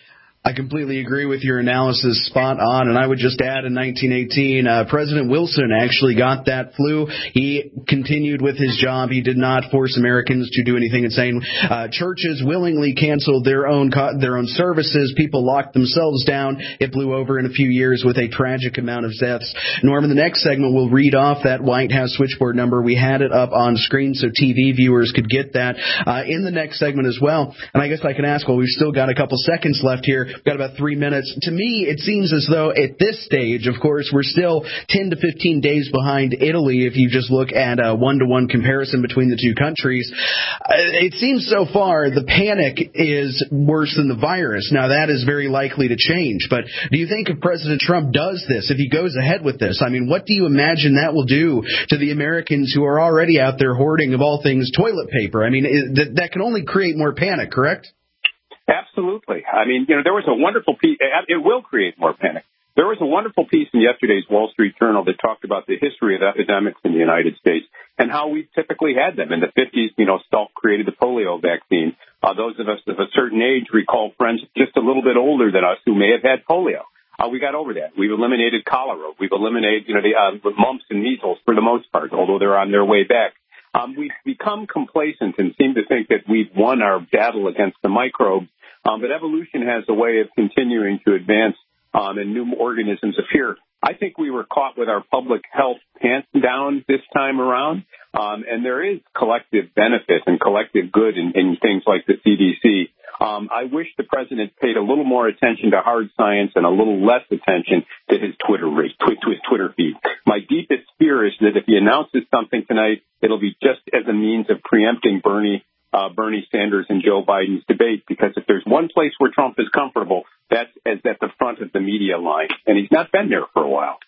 I completely agree with your analysis, spot on. And I would just add in nineteen eighteen, uh, President Wilson actually got that flu. He continued with his job. He did not force Americans to do anything insane. Uh, churches willingly canceled their own co- their own services. People locked themselves down. It blew over in a few years with a tragic amount of deaths. Norm, in the next segment, we'll read off that White House switchboard number. We had it up on screen so T V viewers could get that uh, in the next segment as well. And I guess I can ask, well, we've still got a couple seconds left here. We've got about three minutes. To me, it seems as though at this stage, of course, we're still ten to fifteen days behind Italy if you just look at a one-to-one comparison between the two countries. Uh, it seems so far the panic is worse than the virus. Now, that is very likely to change. But do you think if President Trump does this, if he goes ahead with this, I mean, what do you imagine that will do to the Americans who are already out there hoarding, of all things, toilet paper? I mean, it, that, that can only create more panic, correct? Absolutely. I mean, you know, there was a wonderful piece. It will create more panic. There was a wonderful piece in yesterday's Wall Street Journal that talked about the history of epidemics in the United States and how we typically had them. In the fifties, you know, Salk created the polio vaccine. Uh, those of us of a certain age recall friends just a little bit older than us who may have had polio. Uh, we got over that. We've eliminated cholera. We've eliminated, you know, the uh, mumps and measles for the most part, although they're on their way back. Um, we've become complacent and seem to think that we've won our battle against the microbes. Um, but evolution has a way of continuing to advance um, and new organisms appear. I think we were caught with our public health pants down this time around, um, and there is collective benefit and collective good in, in things like the C D C. Um, I wish the president paid a little more attention to hard science and a little less attention to his Twitter to his Twitter feed. My deepest fear is that if he announces something tonight, it'll be just as a means of preempting Bernie. Uh, Bernie Sanders and Joe Biden's debate, because if there's one place where Trump is comfortable, that's as at the front of the media line, and he's not been there for a while.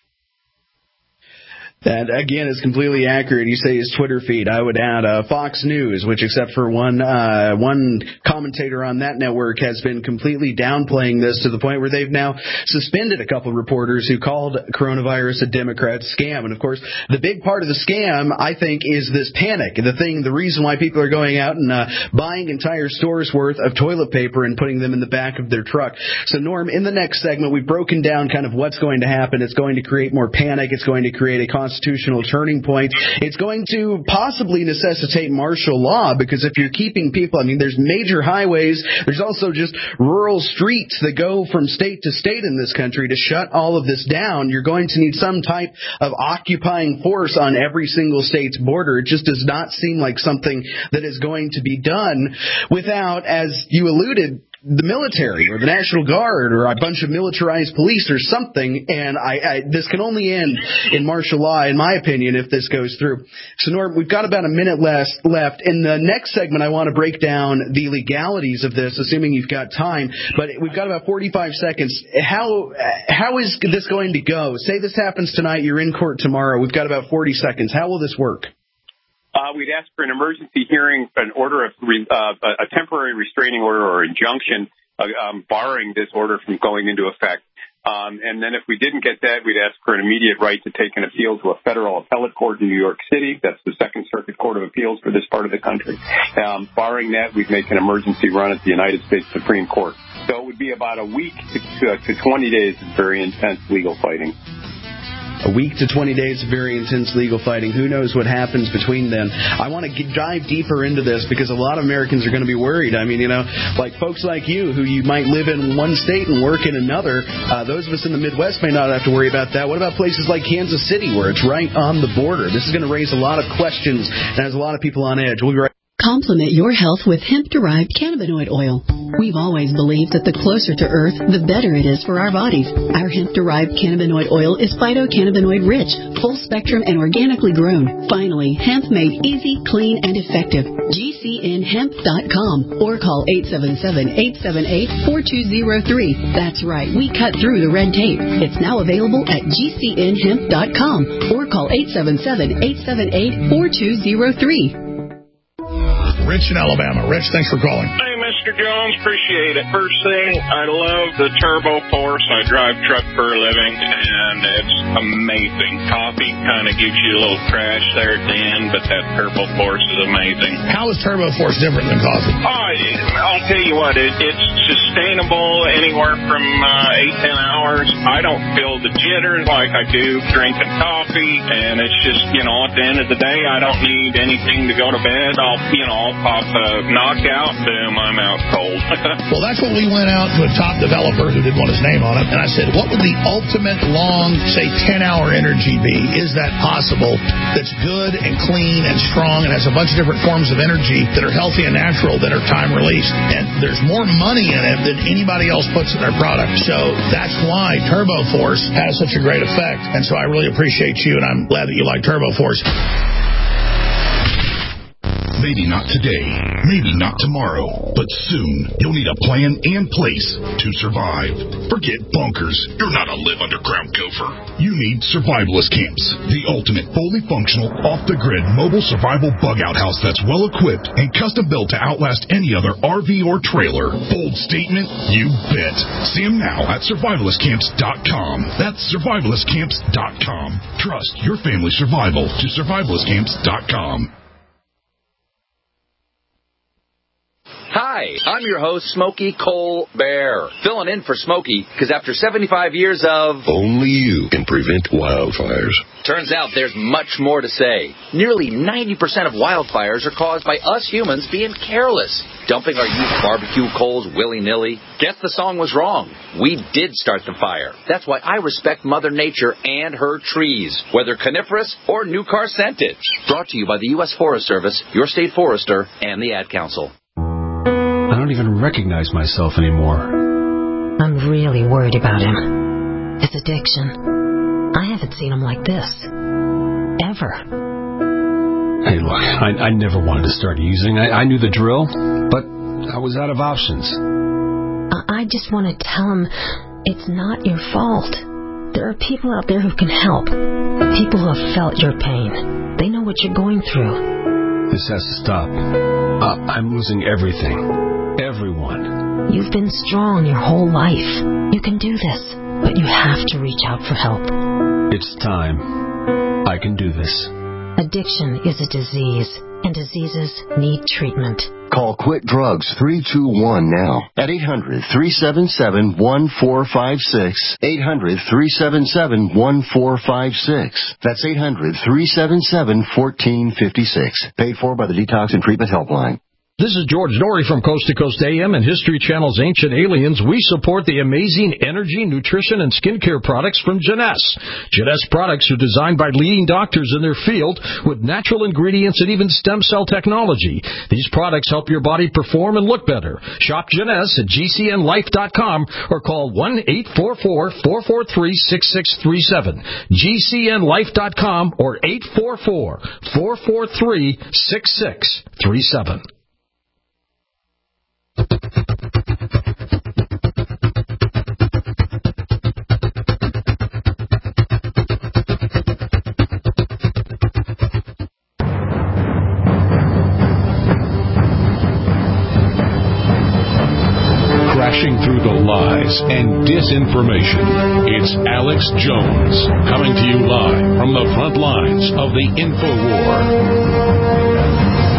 That, again, is completely accurate. You say his Twitter feed. I would add uh, Fox News, which, except for one uh, one commentator on that network, has been completely downplaying this to the point where they've now suspended a couple of reporters who called coronavirus a Democrat scam. And, of course, the big part of the scam, I think, is this panic. The thing, the reason why people are going out and uh, buying entire stores worth of toilet paper and putting them in the back of their truck. So, Norm, in the next segment, we've broken down kind of what's going to happen. It's going to create more panic. It's going to create a constitutional turning point. It's going to possibly necessitate martial law, because if you're keeping people, I mean, there's major highways, there's also just rural streets that go from state to state in this country. To shut all of this down, you're going to need some type of occupying force on every single state's border. It just does not seem like something that is going to be done without, as you alluded, the military or the National Guard or a bunch of militarized police or something, and I, I this can only end in martial law, in my opinion, if this goes through. So, Norm, we've got about a minute less left. In the next segment, I want to break down the legalities of this, assuming you've got time, but we've got about forty-five seconds. How how is this going to go? Say this happens tonight, you're in court tomorrow. We've got about forty seconds. How will this work? Uh, we'd ask for an emergency hearing, an order of re, uh, a temporary restraining order or injunction, uh, um, barring this order from going into effect. Um, and then if we didn't get that, we'd ask for an immediate right to take an appeal to a federal appellate court in New York City. That's the Second Circuit Court of Appeals for this part of the country. Um, barring that, we'd make an emergency run at the United States Supreme Court. So it would be about a week to, to, to twenty days of very intense legal fighting. A week to twenty days of very intense legal fighting. Who knows what happens between then? I want to get, dive deeper into this, because a lot of Americans are going to be worried. I mean, you know, like folks like you who you might live in one state and work in another. Uh, those of us in the Midwest may not have to worry about that. What about places like Kansas City, where it's right on the border? This is going to raise a lot of questions and has a lot of people on edge. We'll be right. Complement your health with hemp-derived cannabinoid oil. We've always believed that the closer to Earth, the better it is for our bodies. Our hemp-derived cannabinoid oil is phytocannabinoid-rich, full-spectrum, and organically grown. Finally, hemp made easy, clean, and effective. G C N hemp dot com or call eight seven seven, eight seven eight, four two zero three. That's right, we cut through the red tape. It's now available at G C N hemp dot com or call eight seven seven, eight seven eight, four two zero three. Rich in Alabama. Rich, thanks for calling. Hey, Mister Mister Jones, appreciate it. First thing, I love the Turbo Force. I drive truck for a living, and it's amazing. Coffee kind of gives you a little crash there at the end, but that Turbo Force is amazing. How is Turbo Force different than coffee? Oh, I'll tell you what, it, it's sustainable anywhere from uh, eight, ten hours. I don't feel the jitters like I do drinking coffee, and it's just, you know, at the end of the day, I don't need anything to go to bed. I'll, you know, I'll pop a knockout, boom, I'm out cold. Well, that's what we went out to a top developer who didn't want his name on it, and I said, what would the ultimate long, say, ten-hour energy be? Is that possible? That's good and clean and strong and has a bunch of different forms of energy that are healthy and natural that are time-released. And there's more money in it than anybody else puts in their product. So that's why Turbo Force has such a great effect. And so I really appreciate you, and I'm glad that you like Turbo Force. Maybe not today, maybe not tomorrow, but soon you'll need a plan and place to survive. Forget bunkers. You're not a live underground gopher. You need Survivalist Camps, the ultimate fully functional, off-the-grid mobile survival bug-out house that's well-equipped and custom-built to outlast any other R V or trailer. Bold statement? You bet. See them now at survivalist camps dot com. That's survivalist camps dot com. Trust your family's survival to survivalist camps dot com. Hi, I'm your host, Smokey Cole Bear, filling in for Smokey, because after seventy-five years of... Only you can prevent wildfires. Turns out there's much more to say. Nearly ninety percent of wildfires are caused by us humans being careless, dumping our used barbecue coals willy-nilly. Guess the song was wrong. We did start the fire. That's why I respect Mother Nature and her trees, whether coniferous or new car scented. Brought to you by the U S Forest Service, your state forester, and the Ad Council. I don't even recognize myself anymore. I'm really worried about him. His addiction. I haven't seen him like this. Ever. Hey, look, I, I never wanted to start using. I, I knew the drill, but I was out of options. I, I just want to tell him it's not your fault. There are people out there who can help. People who have felt your pain. They know what you're going through. This has to stop. Uh, I'm losing everything. Everyone. You've been strong your whole life. You can do this, but you have to reach out for help. It's time. I can do this. Addiction is a disease, and diseases need treatment. Call Quit Drugs three two one now at eight hundred, three seven seven, one four five six. eight hundred, three seven seven, one four five six. That's eight hundred, three seven seven, one four five six. Paid for by the Detox and Treatment Helpline. This is George Norrie from Coast to Coast A M and History Channel's Ancient Aliens. We support the amazing energy, nutrition, and skincare products from Jeunesse. Jeunesse products are designed by leading doctors in their field with natural ingredients and even stem cell technology. These products help your body perform and look better. Shop Jeunesse at G C N life dot com or call one eight four four, four four three, six six three seven. G C N life dot com or eight four four, four four three, six six three seven. Crashing through the lies and disinformation. It's Alex Jones, coming to you live from the front lines of the InfoWar.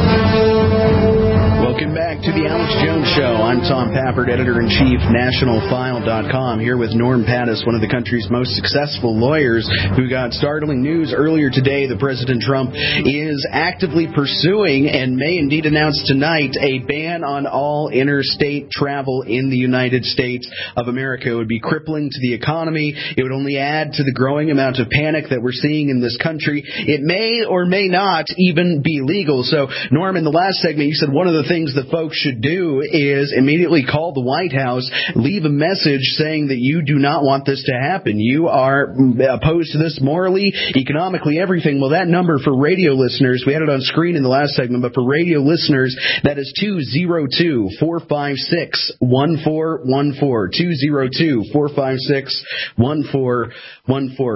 Welcome back to the Alex Jones Show. I'm Tom Pappert, Editor-in-Chief, National File dot com, here with Norm Pattis, one of the country's most successful lawyers, who got startling news earlier today that President Trump is actively pursuing and may indeed announce tonight a ban on all interstate travel in the United States of America. It would be crippling to the economy. It would only add to the growing amount of panic that we're seeing in this country. It may or may not even be legal. So, Norm, in the last segment, you said one of the things that folks should do is immediately call the White House, leave a message saying that you do not want this to happen. You are opposed to this morally, economically, everything. Well, that number for radio listeners, we had it on screen in the last segment, but for radio listeners, that is two zero two, four five six, one four one four. two zero two, four five six, one four one four.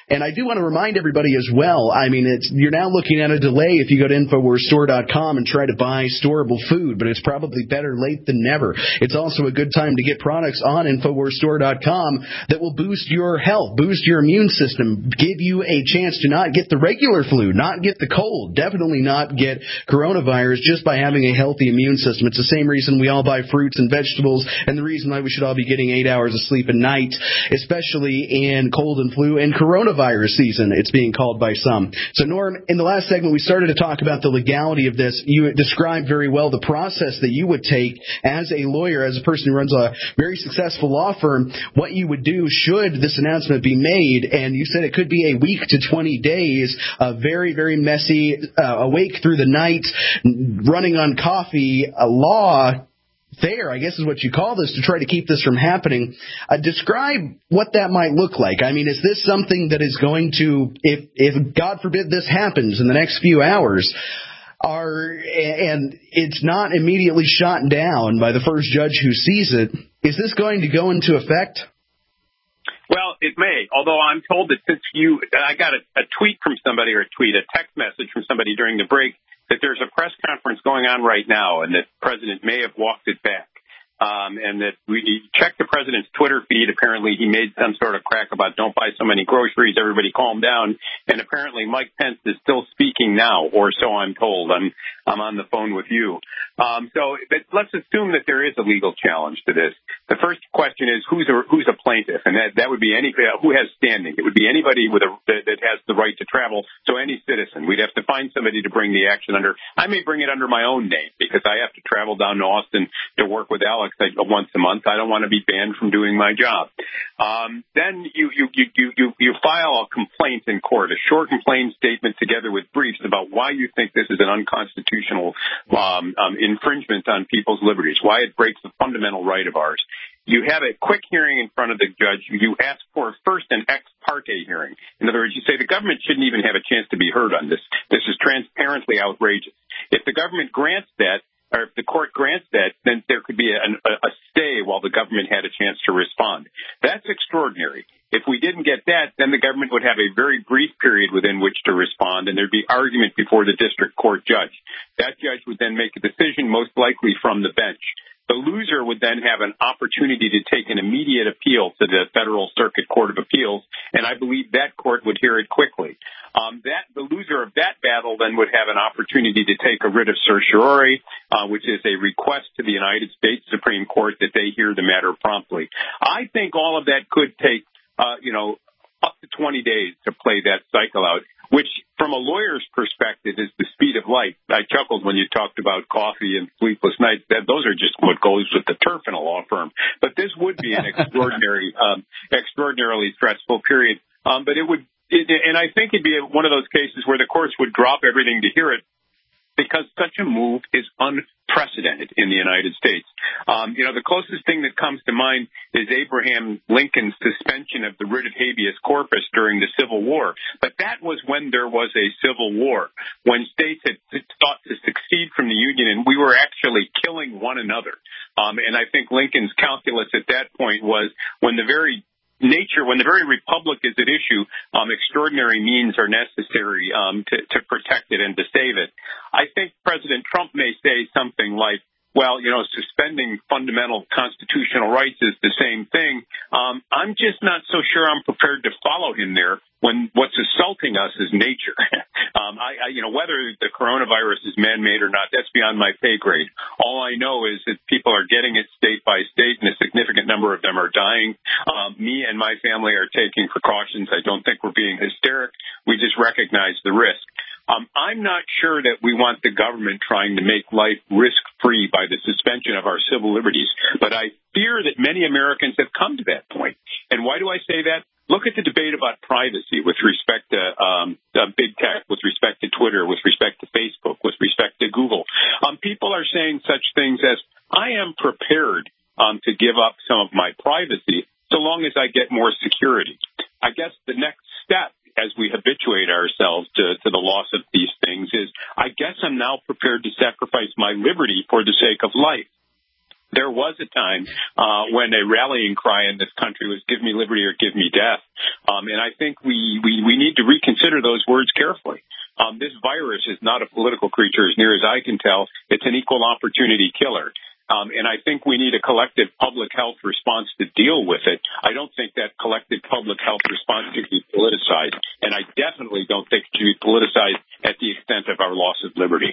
And I do want to remind everybody as well, I mean, it's you're now looking at a delay if you go to Infowars Store dot com and try to buy storable food, but it's probably better late than never. It's also a good time to get products on Infowars Store dot com that will boost your health, boost your immune system, give you a chance to not get the regular flu, not get the cold, definitely not get coronavirus just by having a healthy immune system. It's the same reason we all buy fruits and vegetables, and the reason why we should all be getting eight hours of sleep a night, especially in cold and flu and coronavirus season, it's being called by some. So, Norm, in the last segment, we started to talk about the legality of this. You described very well the process that you would take as a lawyer, as a person who runs a very successful law firm, what you would do should this announcement be made. And you said it could be a week to twenty days, a very, very messy, uh, awake through the night, running on coffee, a law there, I guess is what you call this, to try to keep this from happening. Uh, describe what that might look like. I mean, is this something that is going to, if, if God forbid this happens in the next few hours, are and it's not immediately shot down by the first judge who sees it, is this going to go into effect? Well, it may, although I'm told that since you, I got a, a tweet from somebody or a tweet, a text message from somebody during the break, that there's a press conference going on right now and that the president may have walked it back. Um, and that we checked the president's Twitter feed. Apparently he made some sort of crack about don't buy so many groceries, everybody calm down. And apparently Mike Pence is still speaking now, or so I'm told. I'm, I'm on the phone with you. Um, so but let's assume that there is a legal challenge to this. The first question is who's a, who's a plaintiff? And that, that would be any, who has standing. It would be anybody with a, that, that has the right to travel. So any citizen. We'd have to find somebody to bring the action under. I may bring it under my own name because I have to travel down to Austin to work with Alex once a month. I don't want to be banned from doing my job. Um, then you, you, you, you, you file a complaint in court, a short complaint statement together with briefs about why you think this is an unconstitutional um, um, infringement on people's liberties, why it breaks the fundamental right of ours. You have a quick hearing in front of the judge. You ask for first an ex parte hearing. In other words, you say the government shouldn't even have a chance to be heard on this. This is transparently outrageous. If the government grants that, or if the court grants that, then there could be a, a, a stay while the government had a chance to respond. That's extraordinary. If we didn't get that, then the government would have a very brief period within which to respond, and there'd be argument before the district court judge. That judge would then make a decision, most likely from the bench. The loser would then have an opportunity to take an immediate appeal to the Federal Circuit Court of Appeals, and I believe that court would hear it quickly. Um, that the loser of that battle then would have an opportunity to take a writ of certiorari, uh, which is a request to the United States Supreme Court that they hear the matter promptly. I think all of that could take, uh, you know, up to twenty days to play that cycle out, which from a lawyer's perspective is the speed of light. I chuckled when you talked about coffee and sleepless nights. That those are just what goes with the turf in a law firm. But this would be an extraordinary, um, extraordinarily stressful period. Um, but it would, it, and I think it'd be one of those cases where the courts would drop everything to hear it, because such a move is unprecedented in the United States. Um, you know, the closest thing that comes to mind is Abraham Lincoln's suspension of the writ of habeas corpus during the Civil War. But that was when there was a civil war, when states had sought to succeed from the Union, and we were actually killing one another. Um, and I think Lincoln's calculus at that point was when the very nature, when the very republic is at issue, um, extraordinary means are necessary um, to, to protect it and to save it. I think President Trump may say something like, well, you know, suspending fundamental constitutional rights is the same thing. Um, I'm just not so sure I'm prepared to follow him there when what's assaulting us is nature. um, I, I, you know, whether the coronavirus is man-made or not, that's beyond my pay grade. All I know is that people are getting it state by state, and a significant number of them are dying. Um, me and my family are taking precautions. I don't think we're being hysteric. We just recognize the risk. Um, I'm not sure that we want the government trying to make life risk-free by the suspension of our civil liberties, but I fear that many Americans have come to that point. And why do I say that? Look at the debate about privacy with respect to um, uh, big tech, with respect to Twitter, with respect to Facebook, with respect to Google. Um, people are saying such things as, I am prepared um, to give up some of my privacy so long as I get more security. I guess the next step, as we habituate ourselves to, to the loss of these things, is I guess I'm now prepared to sacrifice my liberty for the sake of life. There was a time uh, when a rallying cry in this country was "Give me liberty or give me death," um, and I think we, we, we need to reconsider those words carefully. Um, this virus is not a political creature, as near as I can tell. It's an equal opportunity killer. Um, and I think we need a collective public health response to deal with it. I don't think that collective public health response should be politicized. And I definitely don't think it should be politicized at the extent of our loss of liberty.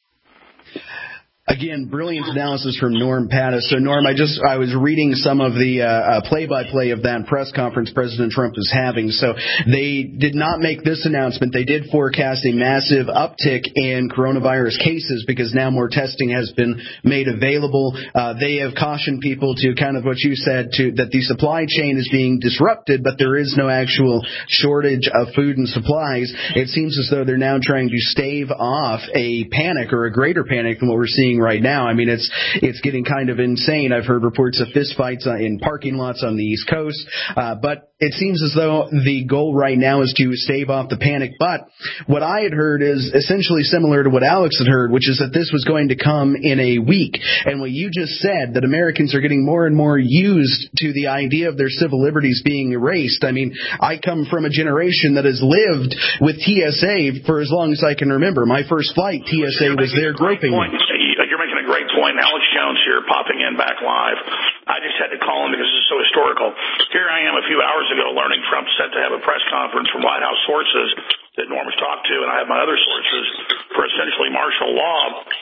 Again, brilliant analysis from Norm Pattis. So, Norm, I just I was reading some of the uh, play-by-play of that press conference President Trump is having. So they did not make this announcement. They did forecast a massive uptick in coronavirus cases because now more testing has been made available. Uh, they have cautioned people to kind of what you said, to that the supply chain is being disrupted, but there is no actual shortage of food and supplies. It seems as though they're now trying to stave off a panic or a greater panic than what we're seeing right now. I mean, it's it's getting kind of insane. I've heard reports of fistfights in parking lots on the East Coast, uh, but it seems as though the goal right now is to stave off the panic. But what I had heard is essentially similar to what Alex had heard, which is that this was going to come in a week. And what you just said, that Americans are getting more and more used to the idea of their civil liberties being erased. I mean, I come from a generation that has lived with T S A for as long as I can remember. My first flight, T S A was there groping me. You're making a great point. Alex Jones here, popping in back live. I just had to call him because this is so historical. Here I am a few hours ago learning Trump set to have a press conference from White House sources that Norm has talked to, and I have my other sources for essentially martial law.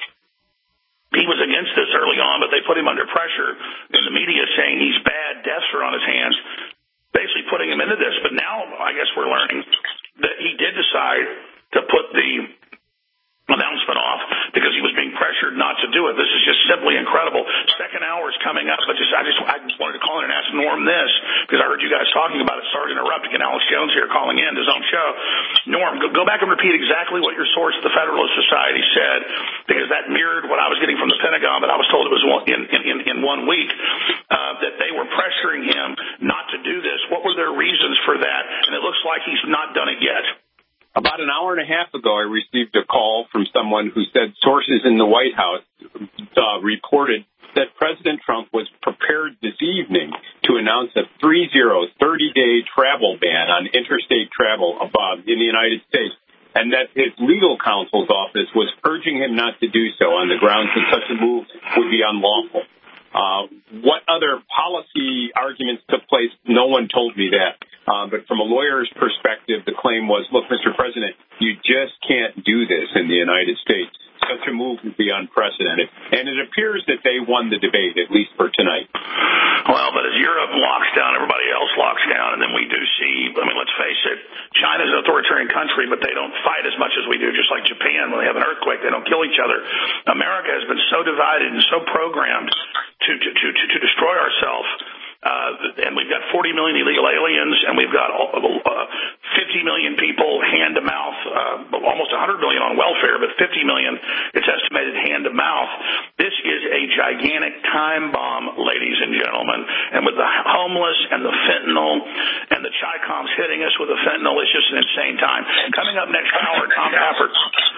He was against this early on, but they put him under pressure in the media saying he's bad, deaths are on his hands, basically putting him into this. But now I guess we're learning that he did decide to put the announcement off because he was being pressured not to do it. This is just simply incredible. Second hour is coming up, but just I just I just wanted to call in and ask Norm this because I heard you guys talking about it. Sorry to interrupt. Again, Alex Jones here calling in his own show. Norm, go, go back and repeat exactly what your source at the Federalist Society said because that mirrored what I was getting from the Pentagon, but I was told it was one, in, in, in one week uh, that they were pressuring him not to do this. What were their reasons for that? And it looks like he's not done it yet. About an hour and a half ago, I received a call from someone who said sources in the White House uh, reported that President Trump was prepared this evening to announce a three zero, thirty-day travel ban on interstate travel above in the United States, and that his legal counsel's office was urging him not to do so on the grounds that such a move would be unlawful. Uh, what other policy arguments took place? No one told me that. Uh, but from a lawyer's perspective, the claim was, look, Mister President, you just can't do this in the United States. Such a move would be unprecedented. And it appears that they won the debate, at least for tonight. Well, but as Europe locks down, everybody else locks down, and then we do see, I mean, let's face it, China's an authoritarian country, but they don't fight as much as we do, just like Japan. When they have an earthquake, they don't kill each other. America has been so divided and so programmed to, to, to, to, to destroy ourselves. Uh, and we've got forty million illegal aliens, and we've got uh, fifty million people hand to mouth, uh, almost one hundred million on welfare, but fifty million, it's estimated hand to mouth. This is a gigantic time bomb, ladies and gentlemen. And with the homeless and the fentanyl and the Chi-Coms hitting us with the fentanyl, it's just an insane time. Coming up next hour, Tom Pappert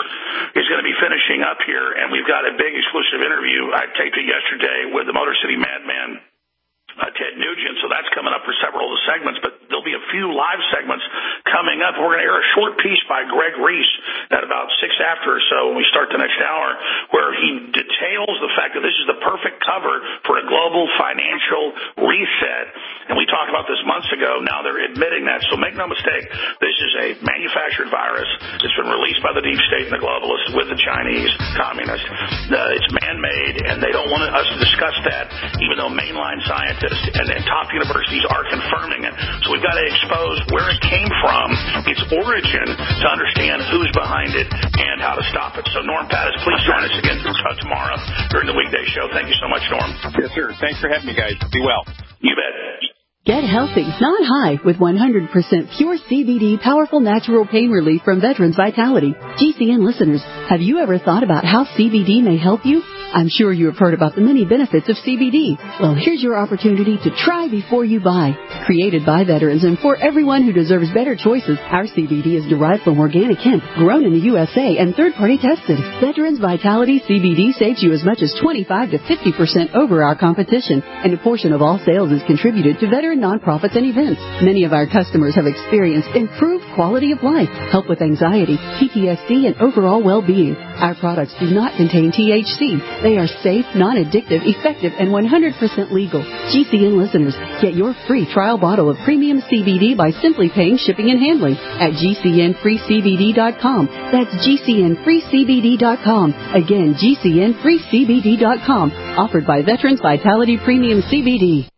is going to be finishing up here, and we've got a big exclusive interview. I taped it yesterday with the Motor City Madman, Uh, Ted Nugent, so that's coming up for several of the segments, but there'll be a few live segments coming up. We're going to air a short piece by Greg Reese at about six after or so when we start the next hour, where he details the fact that this is the perfect cover for a global financial reset. And we talked about this months ago. Now they're admitting that. So make no mistake, this is a manufactured virus. It's been released by the deep state and the globalists with the Chinese communists. Uh, it's man-made, and they don't want us to discuss that, even though mainline scientists And, and top universities are confirming it. So we've got to expose where it came from, its origin, to understand who's behind it and how to stop it. So Norm Pattis, please join us again tomorrow during the weekday show. Thank you so much, Norm. Yes, sir. Thanks for having me, guys. Be well. You bet. Get healthy, not high, with one hundred percent pure C B D powerful natural pain relief from Veterans Vitality. G C N listeners, have you ever thought about how C B D may help you? I'm sure you have heard about the many benefits of C B D. Well, here's your opportunity to try before you buy. Created by veterans and for everyone who deserves better choices, our C B D is derived from organic hemp, grown in the U S A and third-party tested. Veterans Vitality C B D saves you as much as twenty-five to fifty percent over our competition, and a portion of all sales is contributed to veteran nonprofits and events. Many of our customers have experienced improved quality of life, help with anxiety, P T S D, and overall well-being. Our products do not contain T H C. They are safe, non-addictive, effective, and one hundred percent legal. G C N listeners, get your free trial bottle of premium C B D by simply paying shipping and handling at G C N free C B D dot com. That's G C N free C B D dot com. Again, G C N free C B D dot com. Offered by Veterans Vitality Premium C B D.